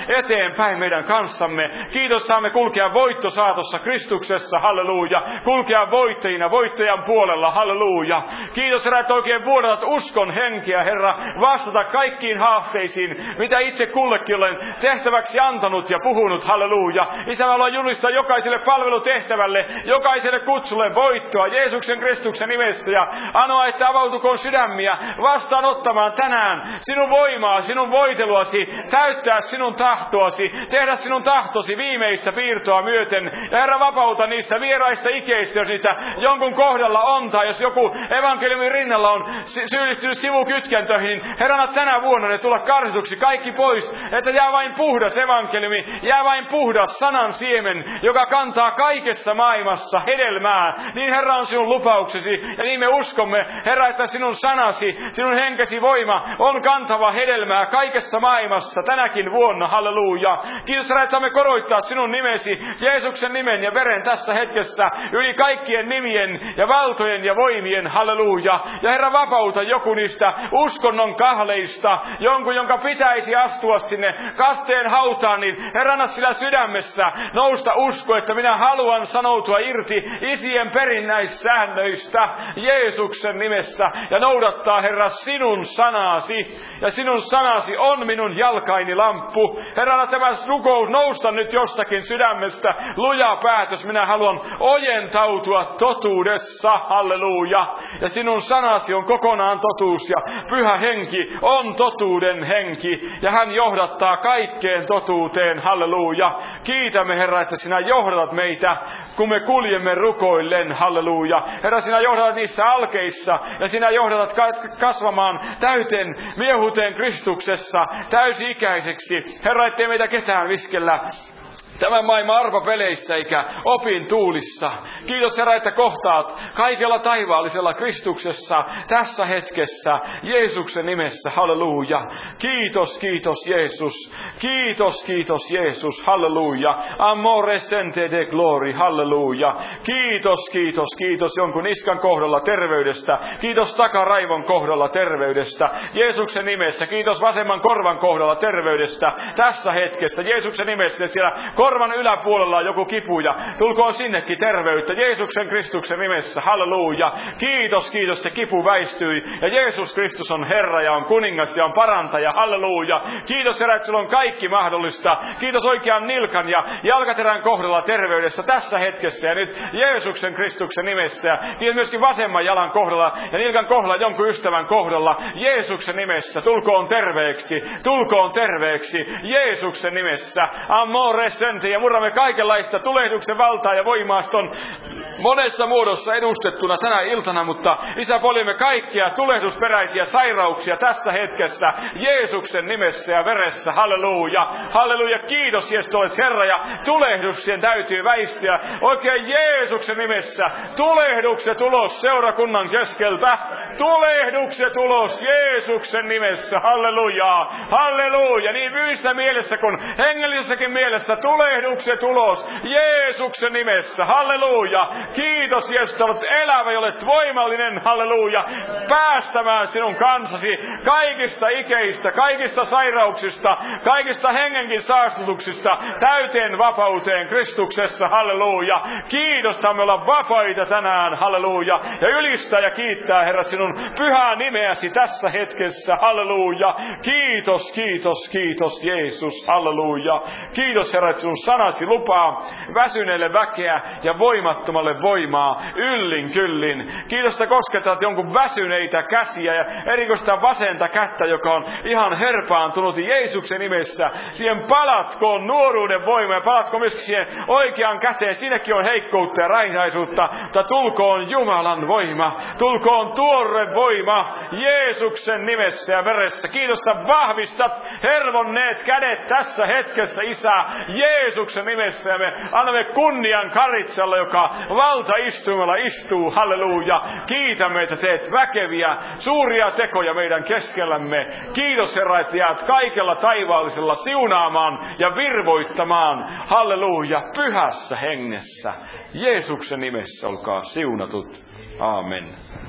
eteenpäin meidän kanssamme. Kiitos, saamme kulkea voittosaatossa Kristuksessa, halleluja. Kulkea voittajina, voittajan puolella, halleluja. Kiitos, Herra, että oikein vuodatat uskon henkeä, Herra, vastata kaikkiin haasteisiin, mitä itse kullekin olen tehtäväksi antanut ja puhunut, halleluja. Isä, mä haluan julistaa jokaiselle palvelutehtävälle, jokaiselle kutsulle voittoa Jeesuksen Kristuksen nimessä ja anoa, että avautukoon sydämiä vastaanottamaan tänään sinun voimaa, sinun voiteluasi, täyttää sinun tahtoasi, tehdä sinun tahtosi viimeistä piirtoa myöten. Ja Herra, vapauta niistä vieraista ikeistä, jos niitä jonkun kohdalla on, tai jos joku evankeliumin rinnalla on syyllistynyt sivukytkentöihin, niin Herra, anna tänä vuonna ne tulla karsituksi kaikki pois, että jää vain puhdas evankeliumi, jää vain puhdas sanan siemen, joka kantaa kaikessa maailmassa hedelmää. Niin Herra on sinun lupauksesi, ja niin me uskomme, Herra, että sinun sanasi, sinun henkesi voima on kantava hedelmää kaikessa maailmassa tänäkin vuonna, halleluja. Kiitos, Herra, että saamme koroittaa sinun nimesi, Jeesuksen nimen ja veren tässä hetkessä, yli kaikkien nimien ja valtojen ja voimien, halleluja. Ja Herra, vapauta joku niistä uskonnon kahleista, jonkun, jonka pitäisi astua sinne kasteen hautaan, niin Herra, anna sillä sydämessä nousta usko, että minä haluan sanoutua irti isien perinnäissäännöistä Jeesuksen nimessä ja noudattaa, Herra, sinun sanasi. Ja sinun sanasi on minun jalkaini lamppu. Herra, anna tämä rukous nousta nyt jostakin sydämestä. Luja päätös, minä haluan ojentautua totuudessa, halleluja. Ja sinun sanasi on kokonaan totuus ja Pyhä Henki on totuuden henki. Ja hän johdattaa kaikkeen totuuteen, halleluja. Kiitämme, Herra, että sinä johdatat meitä, kun me kuljemme rukoillen, halleluja. Herra, sinä johdatat niissä alkeissa ja sinä johdatat kasvamaan täyteen miehuuteen Kristuksessa täysi-ikäiseksi. Herra, ettei meitä ketään viskellä tämän maailman arpapeleissä eikä opin tuulissa. Kiitos, Herra, että kohtaat kaikella taivaallisella Kristuksessa tässä hetkessä Jeesuksen nimessä, halleluja. Kiitos, kiitos Jeesus. Kiitos, kiitos Jeesus, halleluja. Amore sente de glory, halleluja. Kiitos, kiitos, kiitos jonkun niskan kohdalla terveydestä. Kiitos takaraivon kohdalla terveydestä. Jeesuksen nimessä. Kiitos vasemman korvan kohdalla terveydestä tässä hetkessä. Jeesuksen nimessä siellä korvan yläpuolella on joku kipu ja tulkoon sinnekin terveyttä Jeesuksen Kristuksen nimessä, halleluja. Kiitos, kiitos, se kipu väistyi ja Jeesus Kristus on Herra ja on kuningas ja on parantaja, halleluja. Kiitos, Herra, että sulla on kaikki mahdollista. Kiitos oikean nilkan ja jalkaterän kohdalla terveydessä tässä hetkessä ja nyt Jeesuksen Kristuksen nimessä. Ja kiitos myöskin vasemman jalan kohdalla ja nilkan kohdalla jonkun ystävän kohdalla Jeesuksen nimessä. Tulkoon terveeksi, tulkoon terveeksi Jeesuksen nimessä. Amore sente. Ja murramme kaikenlaista tulehduksen valtaa ja voimaaston monessa muodossa edustettuna tänä iltana, mutta Isä, poljemme kaikkia tulehdusperäisiä sairauksia tässä hetkessä Jeesuksen nimessä ja veressä, halleluja, halleluja. Kiitos, Jeesus, olet Herra, ja tulehduksien täytyy väistyä oikein Jeesuksen nimessä. Tulehdukset ulos seurakunnan keskeltä, tulehdukset ulos Jeesuksen nimessä, halleluja, halleluja, niin fyysisessä mielessä kuin hengellisessäkin mielessä. Tulehdukset ulos Jeesuksen nimessä, halleluja. Kiitos, Jeesus, että olet elävä ja olet voimallinen, halleluja, päästämään sinun kansasi kaikista ikeistä, kaikista sairauksista, kaikista hengenkin saastutuksista täyteen vapauteen Kristuksessa, halleluja. Kiitos, saamme olla vapaita tänään, halleluja, ja ylistää ja kiittää, Herra, sinun pyhää nimeäsi tässä hetkessä, halleluja. Kiitos, kiitos, kiitos, Jeesus, halleluja. Kiitos, Herra, että sun sanasi lupaa väsyneelle väkeä ja voimattomalle voimaa yllin kyllin. Kiitos, että kosketat jonkun väsyneitä käsiä ja erikoista vasenta kättä, joka on ihan herpaantunut Jeesuksen nimessä. Siihen palatkoon nuoruuden voima ja palatkoon myöskin siihen oikeaan käteen. Siinäkin on heikkoutta ja raihnaisuutta, mutta tulkoon Jumalan voima, tulkoon tuore voima Jeesuksen nimessä ja veressä. Kiitos, että vahvistat hervonneet kädet tässä hetkessä, Isä, Jeesuksen nimessä, ja me annamme kunnian Karitsalle, joka valtaistumalla istuu, halleluja. Kiitämme, että teet väkeviä, suuria tekoja meidän keskellämme. Kiitos, Herra, että jäät kaikella taivaallisella siunaamaan ja virvoittamaan, halleluja, pyhässä hengessä. Jeesuksen nimessä olkaa siunatut. Aamen.